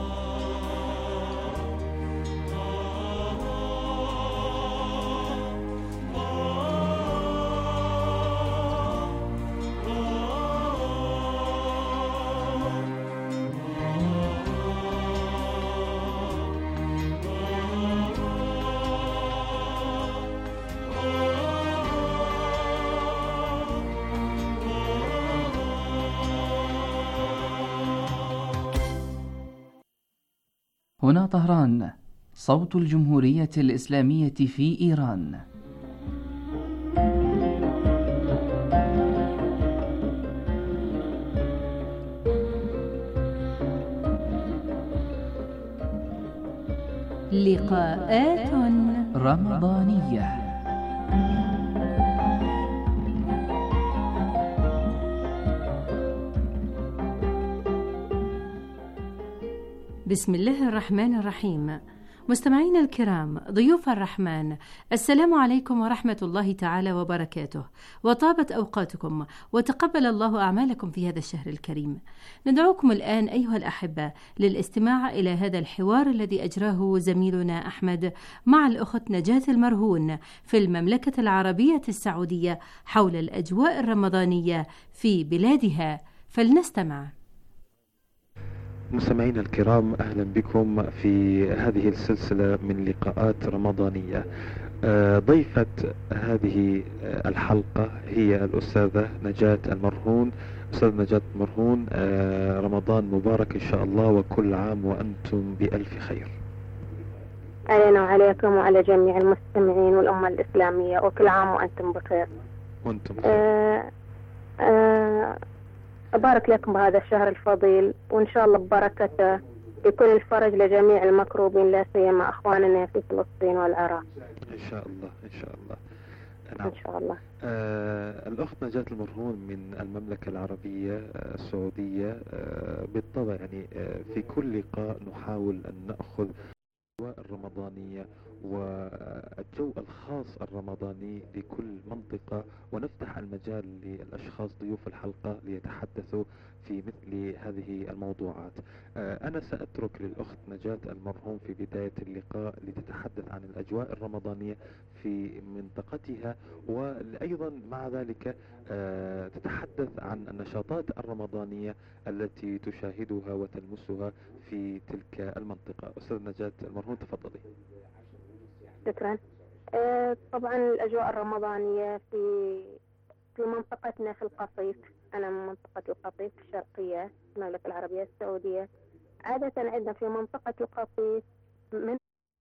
هنا طهران، صوت الجمهورية الإسلامية في إيران. لقاءات رمضانية. بسم الله الرحمن الرحيم. مستمعينا الكرام، ضيوف الرحمن، السلام عليكم ورحمة الله تعالى وبركاته، وطابت أوقاتكم وتقبل الله أعمالكم في هذا الشهر الكريم. ندعوكم الآن أيها الأحبة للاستماع إلى هذا الحوار الذي أجراه زميلنا أحمد مع الأخت نجاة المرهون في المملكة العربية السعودية حول الأجواء الرمضانية في بلادها، فلنستمع. مستمعينا الكرام، أهلا بكم في هذه السلسلة من لقاءات رمضانية. ضيفة هذه الحلقة هي الأستاذة نجاة المرهون. أستاذ نجاة المرهون، رمضان مبارك إن شاء الله، وكل عام وأنتم بألف خير. علينا وعليكم وعلى جميع المستمعين والأمة الإسلامية، وكل عام وأنتم بخير. وأنتم بخير. أه أه أبارك لكم بهذا الشهر الفضيل، وإن شاء الله ببركته يكون الفرج لجميع المكروبين، لا سيما أخواننا في فلسطين والعراق. إن شاء الله إن شاء الله. نعم. إن شاء الله. آه الأخت نجاة المرهون من المملكة العربية آه السعودية. آه بالطبع يعني آه في كل لقاء نحاول أن نأخذ الأجواء الرمضانية والجو الخاص الرمضاني لكل منطقة، ونفتح المجال للأشخاص ضيوف الحلقة ليتحدثوا في مثل هذه الموضوعات. أنا سأترك للأخت نجاة المرهون في بداية اللقاء لتتحدث عن الأجواء الرمضانية في منطقتها، وأيضا مع ذلك تتحدث عن النشاطات الرمضانية التي تشاهدها وتلمسها في تلك المنطقة. أستاذ نجاة المرهون، تفضلي. شكرا. أه طبعا الأجواء الرمضانية في في منطقتنا في القطيف، أنا من منطقة القطيف الشرقية المملكة العربية السعودية. عادة عندنا في منطقة القطيف من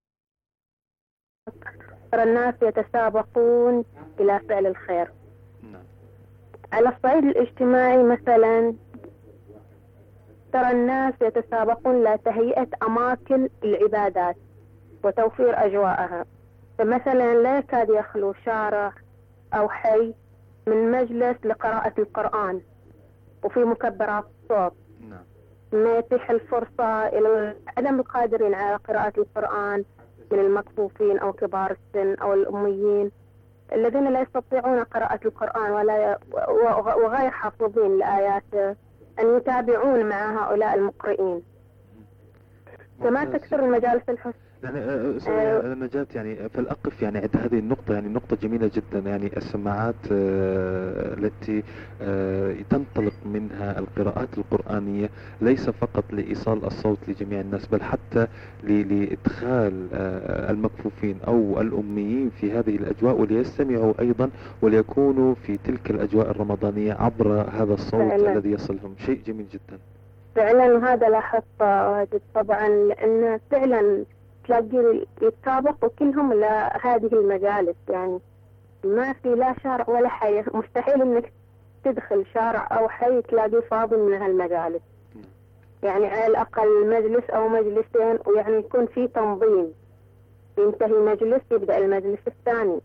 ترى الناس يتسابقون إلى فعل الخير. على الصعيد الاجتماعي مثلا ترى الناس يتسابقون لتهيئة أماكن العبادات وتوفير أجواءها. فمثلا لا يكاد يخلو شارع أو حي من مجلس لقراءة القرآن وفي مكبرات الصوت. ما يتيح الفرصة إلى عدم القادرين على قراءة القرآن من المكفوفين أو كبار السن أو الأميين الذين لا يستطيعون قراءة القرآن ولا ي... وغير حافظين لآياته أن يتابعون مع هؤلاء المقرئين. كما تكثر المجالس الحسن يعني أه نجاة يعني فالأقف يعني عند هذه النقطة، يعني نقطة جميلة جدا. يعني السماعات أه التي أه تنطلق منها القراءات القرآنية ليس فقط لإيصال الصوت لجميع الناس، بل حتى لإدخال أه المكفوفين أو الأميين في هذه الأجواء وليستمعوا أيضا وليكونوا في تلك الأجواء الرمضانية عبر هذا الصوت فعلا. الذي يصلهم شيء جميل جدا فعلا. وهذا لاحظته طبعا، لأن فعلا تلاقي يتسابقوا كلهم لهذه المجالس. يعني ما في لا شارع ولا حي، مستحيل انك تدخل شارع او حي تلاقي فاضي من هالمجالس. يعني على الاقل مجلس او مجلسين، ويعني يكون في تنظيم، ينتهي مجلس يبدأ المجلس الثاني.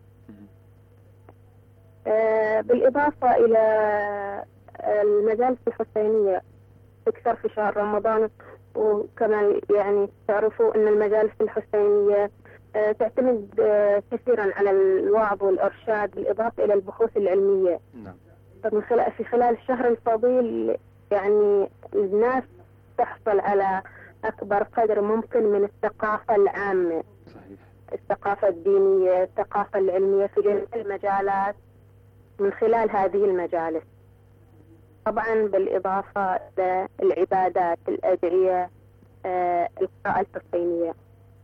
آه بالاضافة الى المجالس الحسينية تكثر في شهر رمضان، وكما يعني تعرفوا أن المجالس الحسينية تعتمد كثيرا على الوعظ والإرشاد بالإضافة إلى البحوث العلمية. نعم. من خلال في خلال الشهر الفضيل يعني الناس تحصل على أكبر قدر ممكن من الثقافة العامة. صحيح. الثقافة الدينية، الثقافة العلمية في جميع المجالات من خلال هذه المجالس. طبعا بالإضافة للعبادات، الأدعية، آه، القراءة الحسينية.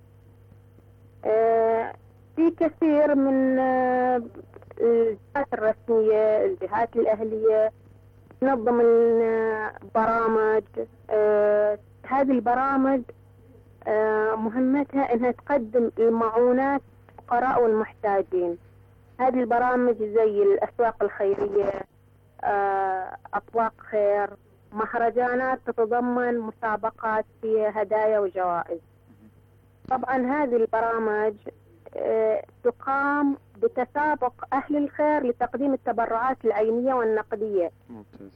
آه، في كثير من آه، الجهات الرسمية، الجهات الأهلية تنظم برامج. آه، هذه البرامج آه، مهمتها أنها تقدم المعونات للفقراء والمحتاجين. هذه البرامج زي الأسواق الخيرية، أطواق خير، مهرجانات تتضمن مسابقات فيها هدايا وجوائز. طبعا هذه البرامج تقام بتسابق أهل الخير لتقديم التبرعات العينية والنقدية. ممتاز.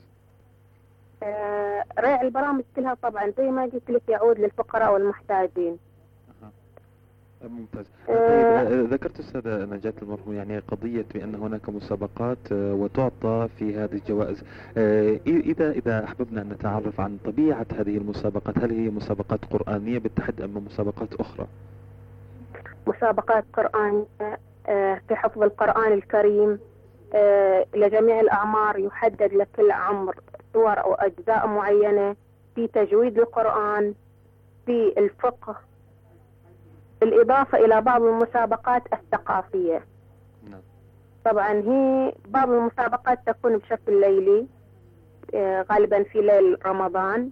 رأي البرامج كلها طبعا زي ما قلت لك يعود للفقراء والمحتاجين. ممتاز. طيب ذكرت أستاذة نجاة المرهون يعني قضية بأن هناك مسابقات وتعطى في هذه الجوائز. إذا إذا أحببنا أن نتعرف عن طبيعة هذه المسابقات، هل هي مسابقات قرآنية بالتحديد أم مسابقات أخرى؟ مسابقات قرآنية في حفظ القرآن الكريم لجميع الأعمار، يحدد لكل عمر صور أو أجزاء معينة، في تجويد القرآن، في الفقه، بالإضافة إلى بعض المسابقات الثقافية. نعم. طبعا هي بعض المسابقات تكون بشكل ليلي غالبا في ليل رمضان،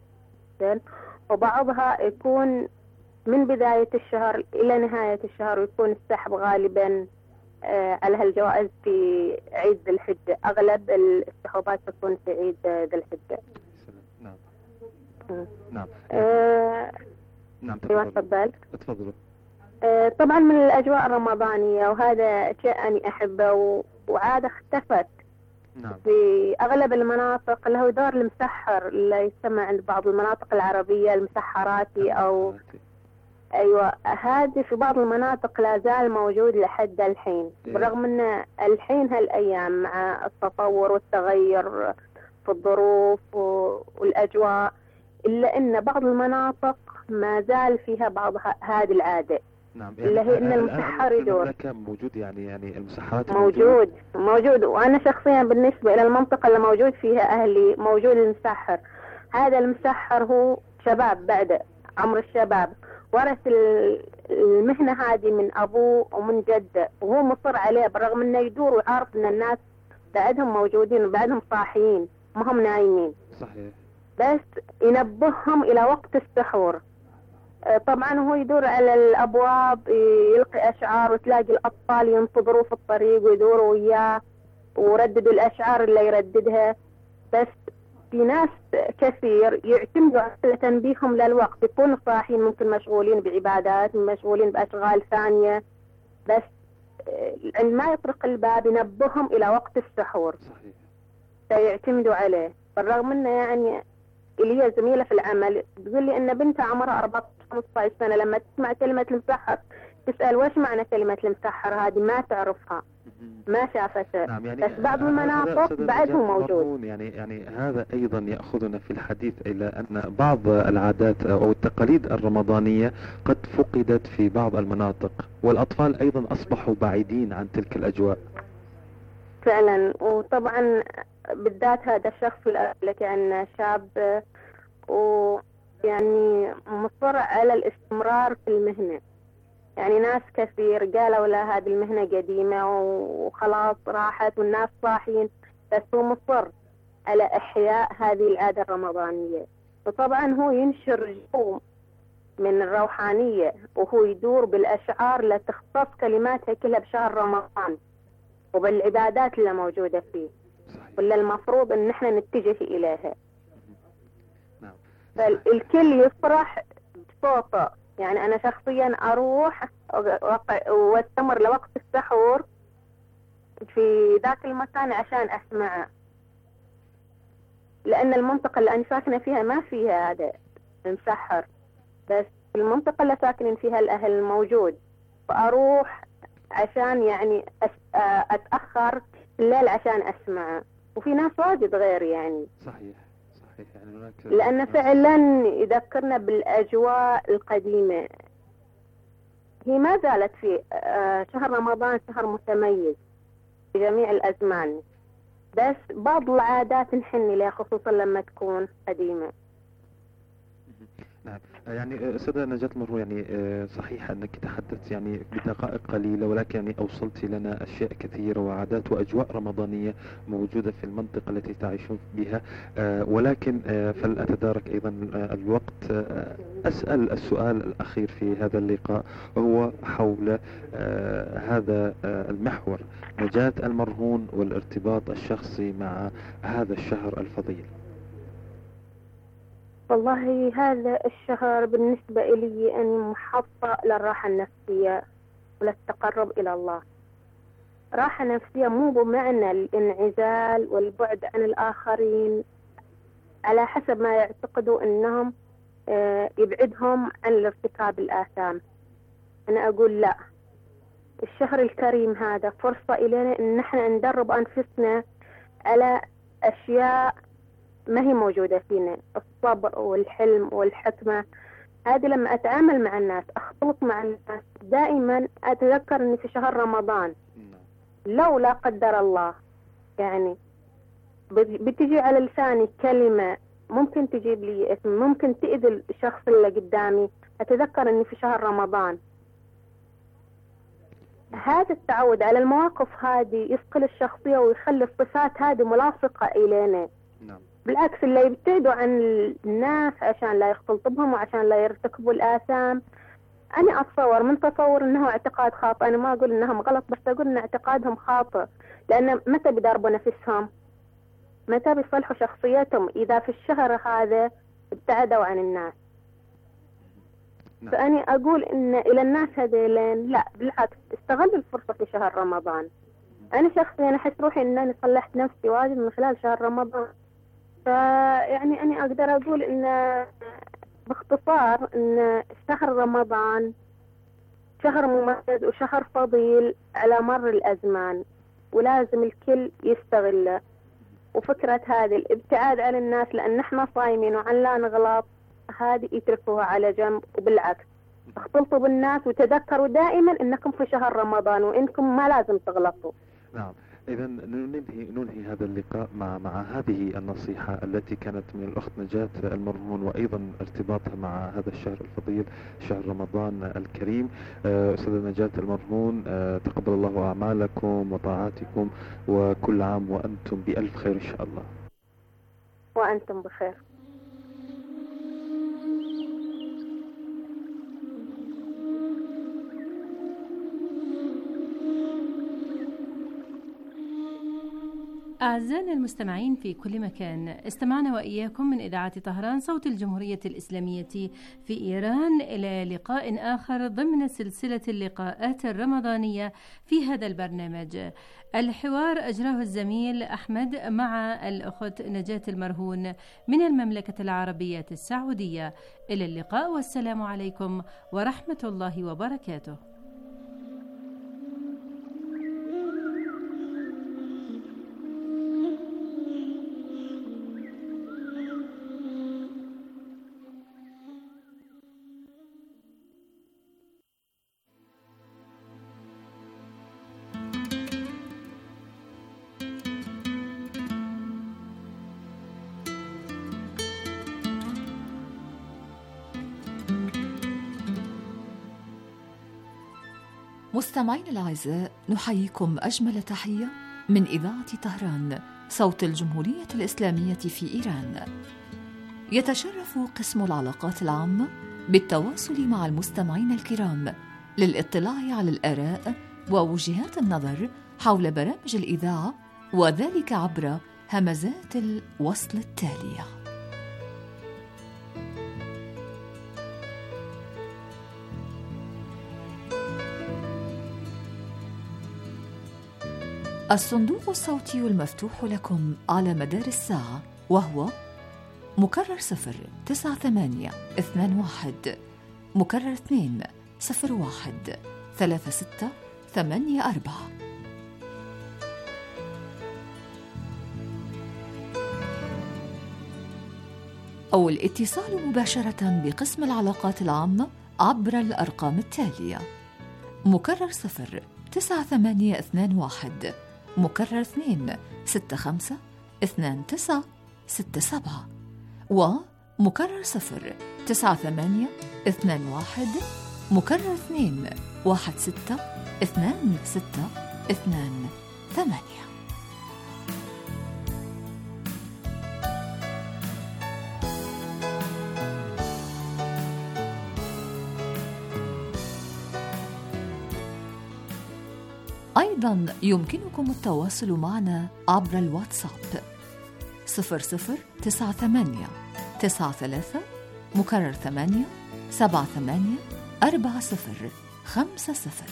وبعضها يكون من بداية الشهر إلى نهاية الشهر، ويكون السحب غالبا على هالجوائز في عيد ذي الحجة. أغلب السحوبات تكون في عيد ذي الحجة. نعم. م. نعم. آه نعم تفضل. تفضلوا. آه طبعا من الأجواء الرمضانية، وهذا شيء أنا أحبه وعادة اختفت. نعم. في أغلب المناطق اللي هو دور المسحر اللي يسمى عند بعض المناطق العربية المسحراتي أو أيوة، هذه في بعض المناطق لا زال موجود لحد الحين، بالرغم أن الحين هالأيام مع التطور والتغير في الظروف والأجواء، إلا أن بعض المناطق ما زال فيها بعض هذه العادة. نعم. اللي هي أن المسحر يدور. موجود يعني يعني المسحرات موجود موجود وأنا شخصيا بالنسبة إلى المنطقة اللي موجود فيها أهلي موجود المسحر. هذا المسحر هو شباب بعد عمر الشباب، ورث المهنة هذه من أبوه ومن جده، وهو مصر عليه بالرغم أنه يدور وعارف أن الناس بعدهم موجودين وبعدهم صاحيين ما هم نايمين. صحيح. بس ينبههم إلى وقت السحور. طبعا هو يدور على الأبواب يلقي أشعار وتلاقي الأطفال ينتظروا في الطريق ويدوروا وياه ورددوا الأشعار اللي يرددها. بس في ناس كثير يعتمدوا على تنبيههم للوقت، يكونوا صاحيين ممكن مشغولين بعبادات مشغولين بأشغال ثانية، بس عندما يطرق الباب ينبههم إلى وقت السحور. صحيح. فيعتمدوا عليه. بالرغم أنه يعني إلي زميلة في العمل تقول لي أن بنتها عمرها أربعة عشر خمسة عشر سنة لما تسمع كلمة المسحر تسأل وش معنى كلمة المسحر هذه، ما تعرفها ما شافتها. نعم يعني بس بعض المناطق بعده موجود. يعني يعني هذا أيضا يأخذنا في الحديث إلى أن بعض العادات أو التقاليد الرمضانية قد فقدت في بعض المناطق، والأطفال أيضا أصبحوا بعيدين عن تلك الأجواء. فعلا. وطبعا بالذات هذا الشخص اللي لك عن شاب ويعني مصر على الاستمرار في المهنة. يعني ناس كثير قالوا لا هذه المهنة قديمة وخلاص راحت والناس صاحين، بس هو مصر على إحياء هذه العادة الرمضانية. وطبعا هو ينشر جو من الروحانية وهو يدور بالأشعار اللي تختص كلماتها كلها بشهر رمضان وبالعبادات اللي موجودة فيه واللي المفروض ان احنا نتجه اليها. فالكل يفرح بصوته. يعني انا شخصيا اروح واستمر لوقت السحور في ذاك المكان عشان اسمعه، لان المنطقة اللي انا ساكنة فيها ما فيها هذا المسحر، بس المنطقة اللي ساكنين فيها الاهل موجود، فاروح عشان يعني اتأخر الليل عشان اسمعه. وفي ناس واجد غير يعني. صحيح صحيح. يعني هناك لأن فعلا يذكرنا بالأجواء القديمة. هي ما زالت في شهر رمضان شهر متميز في جميع الأزمان، بس بعض العادات نحن لها خصوصا لما تكون قديمة. نعم. يعني أستاذة نجاة المرهون، يعني صحيح أنك تحدثت يعني بدقائق قليلة، ولكن يعني أوصلت لنا أشياء كثيرة وعادات وأجواء رمضانية موجودة في المنطقة التي تعيشون بها. ولكن فلأتدارك أيضا الوقت، أسأل السؤال الأخير في هذا اللقاء وهو حول هذا المحور، نجاة المرهون والارتباط الشخصي مع هذا الشهر الفضيل. والله هذا الشهر بالنسبة إلي أني محطة للراحة النفسية وللتقرب إلى الله. راحة نفسية مو بمعنى الانعزال والبعد عن الآخرين على حسب ما يعتقدوا أنهم يبعدهم عن الارتكاب الآثام. أنا أقول لا، الشهر الكريم هذا فرصة إلينا أن نحن ندرب أنفسنا على أشياء ما هي موجودة فينا، الصبر والحلم والحكمة. هذه لما أتعامل مع الناس أختلط مع الناس دائما أتذكر أني في شهر رمضان لو لا قدر الله يعني بتجي على لساني كلمة ممكن تجيب لي اسم، ممكن تأذي الشخص اللي قدامي، أتذكر أني في شهر رمضان. هذا التعود على المواقف هذه يثقل الشخصية ويخلي الصفات هذه ملاصقة إلينا. نعم. بالعكس اللي يبتعدوا عن الناس عشان لا يختلطوا بهم وعشان لا يرتكبوا الآثام. أنا أتصور من تصور أنه اعتقاد خاطئ، أنا ما أقول أنهم غلط بس أقول أن اعتقادهم خاطئ، لأن متى بيدربوا نفسهم؟ متى بيصلحوا شخصيتهم؟ إذا في الشهر هذا ابتعدوا عن الناس. فأنا أقول إن إلى الناس هذيلين لا، بالعكس استغلوا الفرصة في شهر رمضان. أنا شخصيا أحس روحي إن أنا صلحت نفسي واجد من خلال شهر رمضان. فيعني أنا أقدر أقول إن باختصار إن شهر رمضان شهر مميز وشهر فضيل على مر الأزمان، ولازم الكل يستغله. وفكرة هذه الابتعاد عن الناس لأن احنا صايمين وعن لا نغلط هذه يتركوها على جنب، وبالعكس اختلطوا بالناس وتذكروا دائما انكم في شهر رمضان وانكم ما لازم تغلطوا. نعم. إذا ننهي ننهي هذا اللقاء مع مع هذه النصيحة التي كانت من الأخت نجاة المرهون، وأيضا ارتباطها مع هذا الشهر الفضيل شهر رمضان الكريم. أستاذة نجاة المرهون، تقبل الله أعمالكم وطاعاتكم، وكل عام وأنتم بألف خير إن شاء الله. وأنتم بخير. أعزائنا المستمعين في كل مكان، استمعنا وإياكم من إذاعة طهران صوت الجمهورية الإسلامية في إيران إلى لقاء آخر ضمن سلسلة اللقاءات الرمضانية في هذا البرنامج. الحوار أجراه الزميل أحمد مع الأخت نجاة المرهون من المملكة العربية السعودية. إلى اللقاء والسلام عليكم ورحمة الله وبركاته. مستمعين الأعزاء، نحييكم أجمل تحية من إذاعة طهران صوت الجمهورية الإسلامية في إيران. يتشرف قسم العلاقات العامة بالتواصل مع المستمعين الكرام للاطلاع على الآراء ووجهات النظر حول برامج الإذاعة، وذلك عبر همزات الوصل التالية. الصندوق الصوتي المفتوح لكم على مدار الساعة، وهو مكرر صفر تسعة ثمانية اثنان واحد، مكرر اثنين صفر واحد ثلاثة ستة ثمانية أربعة. أو الاتصال مباشرة بقسم العلاقات العامة عبر الأرقام التالية: مكرر صفر تسعة ثمانية اثنان واحد، مكرر اثنين ستة خمسة اثنان تسعة ستة سبعة، ومكرر صفر تسعة ثمانية اثنان واحد، مكرر اثنين واحد ستة اثنان ستة اثنان ثمانية. أيضا يمكنكم التواصل معنا عبر الواتساب صفر صفر تسعة ثمانية تسعة ثلاثة مكرر ثمانية سبعة ثمانية أربعة صفر خمسة صفر،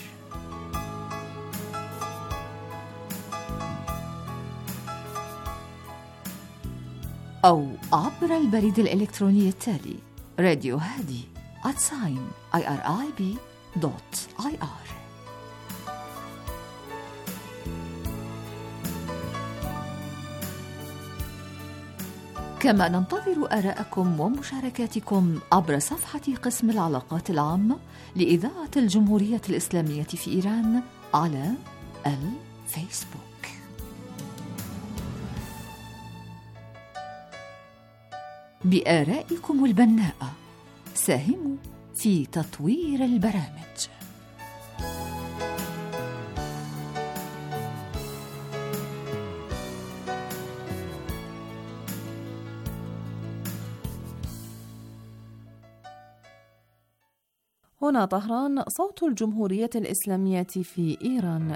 أو عبر البريد الإلكتروني التالي راديو هادي at sign irib dot ir. كما ننتظر آراءكم ومشاركاتكم عبر صفحة قسم العلاقات العامة لإذاعة الجمهورية الإسلامية في إيران على الفيسبوك. بآرائكم البناءة ساهموا في تطوير البرامج. هنا طهران صوت الجمهورية الإسلامية في إيران.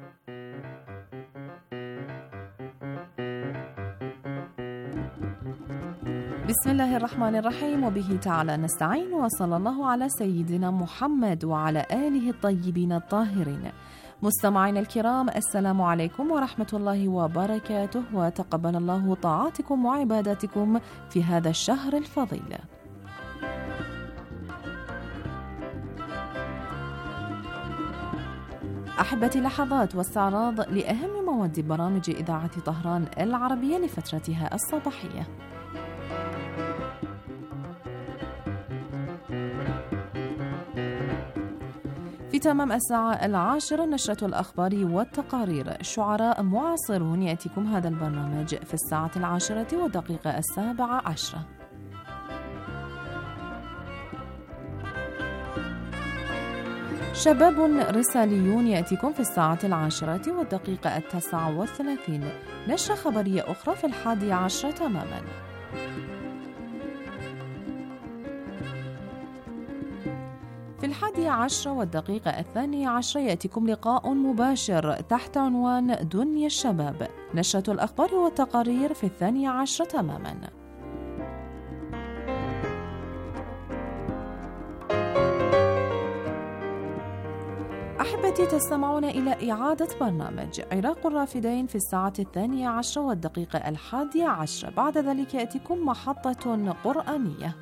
بسم الله الرحمن الرحيم، وبه تعالى نستعين، وصلى الله على سيدنا محمد وعلى آله الطيبين الطاهرين. مستمعين الكرام، السلام عليكم ورحمة الله وبركاته، وتقبل الله طاعاتكم وعباداتكم في هذا الشهر الفضيل. أحبتي، لحظات واستعراض لأهم مواد برامج إذاعة طهران العربية لفترتها الصباحية. في تمام الساعة العاشرة نشرة الأخبار والتقارير. شعراء معاصرون يأتيكم هذا البرنامج في الساعة العاشرة والدقيقة السابعة عشرة. شباب رساليون يأتيكم في الساعة العاشرة والدقيقة التاسعة والثلاثين. نشرة خبرية أخرى في الحادية عشرة تماما. في الحادية عشرة والدقيقة الثانية عشرة يأتيكم لقاء مباشر تحت عنوان دنيا الشباب. نشرة الأخبار والتقارير في الثانية عشرة تماما. أحبتي، تستمعون إلى إعادة برنامج عراق الرافدين في الساعة الثانية عشرة والدقيقة الحادية عشرة. بعد ذلك يأتيكم محطة قرآنية.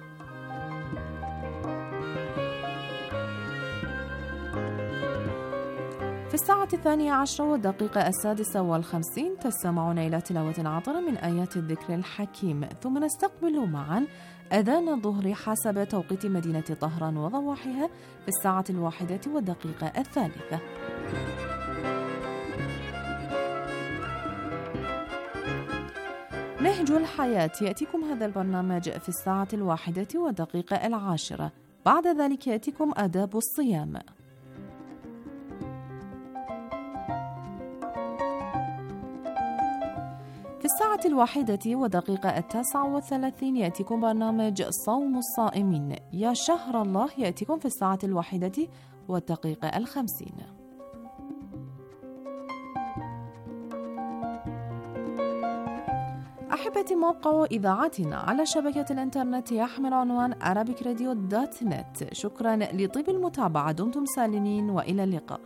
في الساعة الثانية عشرة والدقيقة السادسة والخمسين تستمعون إلى تلاوة عطرة من آيات الذكر الحكيم، ثم نستقبل معا أذان الظهر حسب توقيت مدينة طهران وضواحيها في الساعة الواحدة والدقيقة الثالثة. نهج الحياة يأتيكم هذا البرنامج في الساعة الواحدة والدقيقة العاشرة. بعد ذلك يأتيكم آداب الصيام. في الساعة الواحدة ودقيقة التاسعة والثلاثين يأتيكم برنامج صوم الصائمين. يا شهر الله يأتيكم في الساعة الواحدة والدقيقة الخمسين. أحبتي، موقع إذاعتنا على شبكة الإنترنت يحمل عنوان arabic radio dot net. شكرا لطيب المتابعة، دمتم سالمين وإلى اللقاء.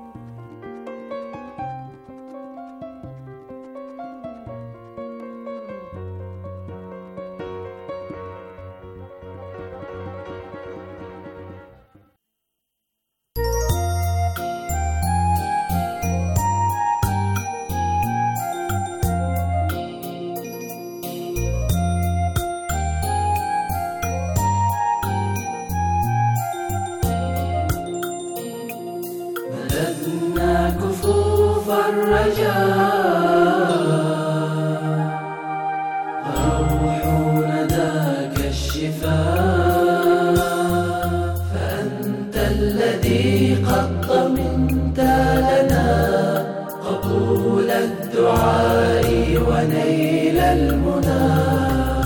كفوف الرجاء وروحنا ذاك الشفاء، فأنت الذي قد ضمنت لنا قبول الدعاء ونيل المنى.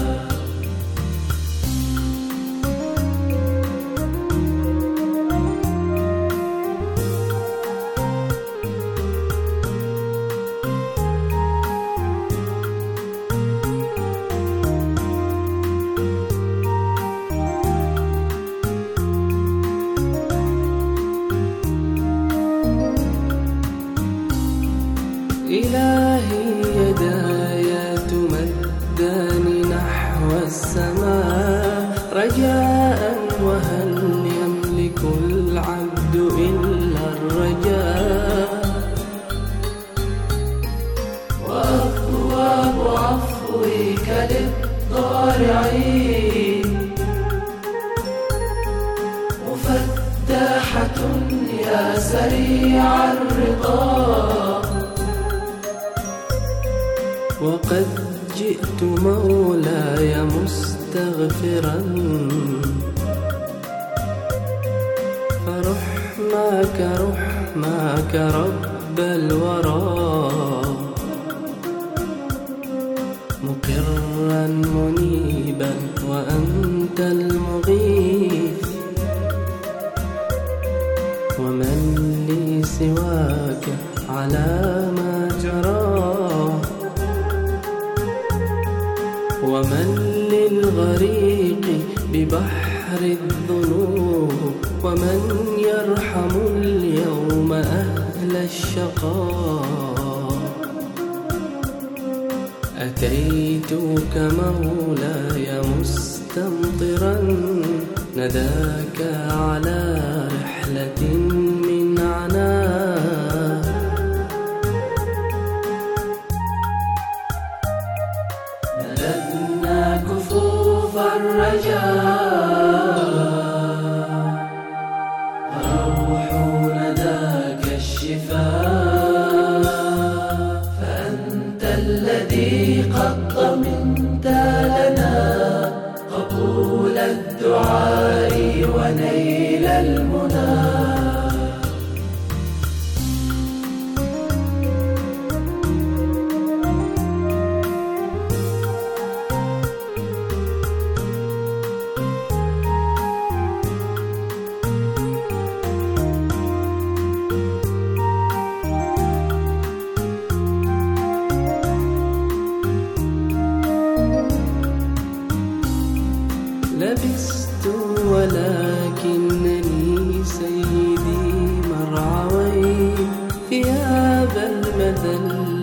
إلهي يداي تمداني نحو السماء رجاء، وهل يملك العبد إلا الرجاء؟ وأبواب عفوك للضارعين مفتحة يا سريع الرضا، وقد جئت مولاي مستغفرا، فرحماك رحماك رب الورى، مقرا منيبا وأنت المغيث، ومن لي سواك على ما جراه، ومن للغريق ببحر الذنوب، ومن يرحم اليوم أهل الشقاء. أتيتك مولاي مستمطرا، نداك على رحلة من عناء، مددنا كفوف الرجاء وروحنا الدعاء ونيل المنى. لبست ولكنني سيدي مرعوي ثياب المذل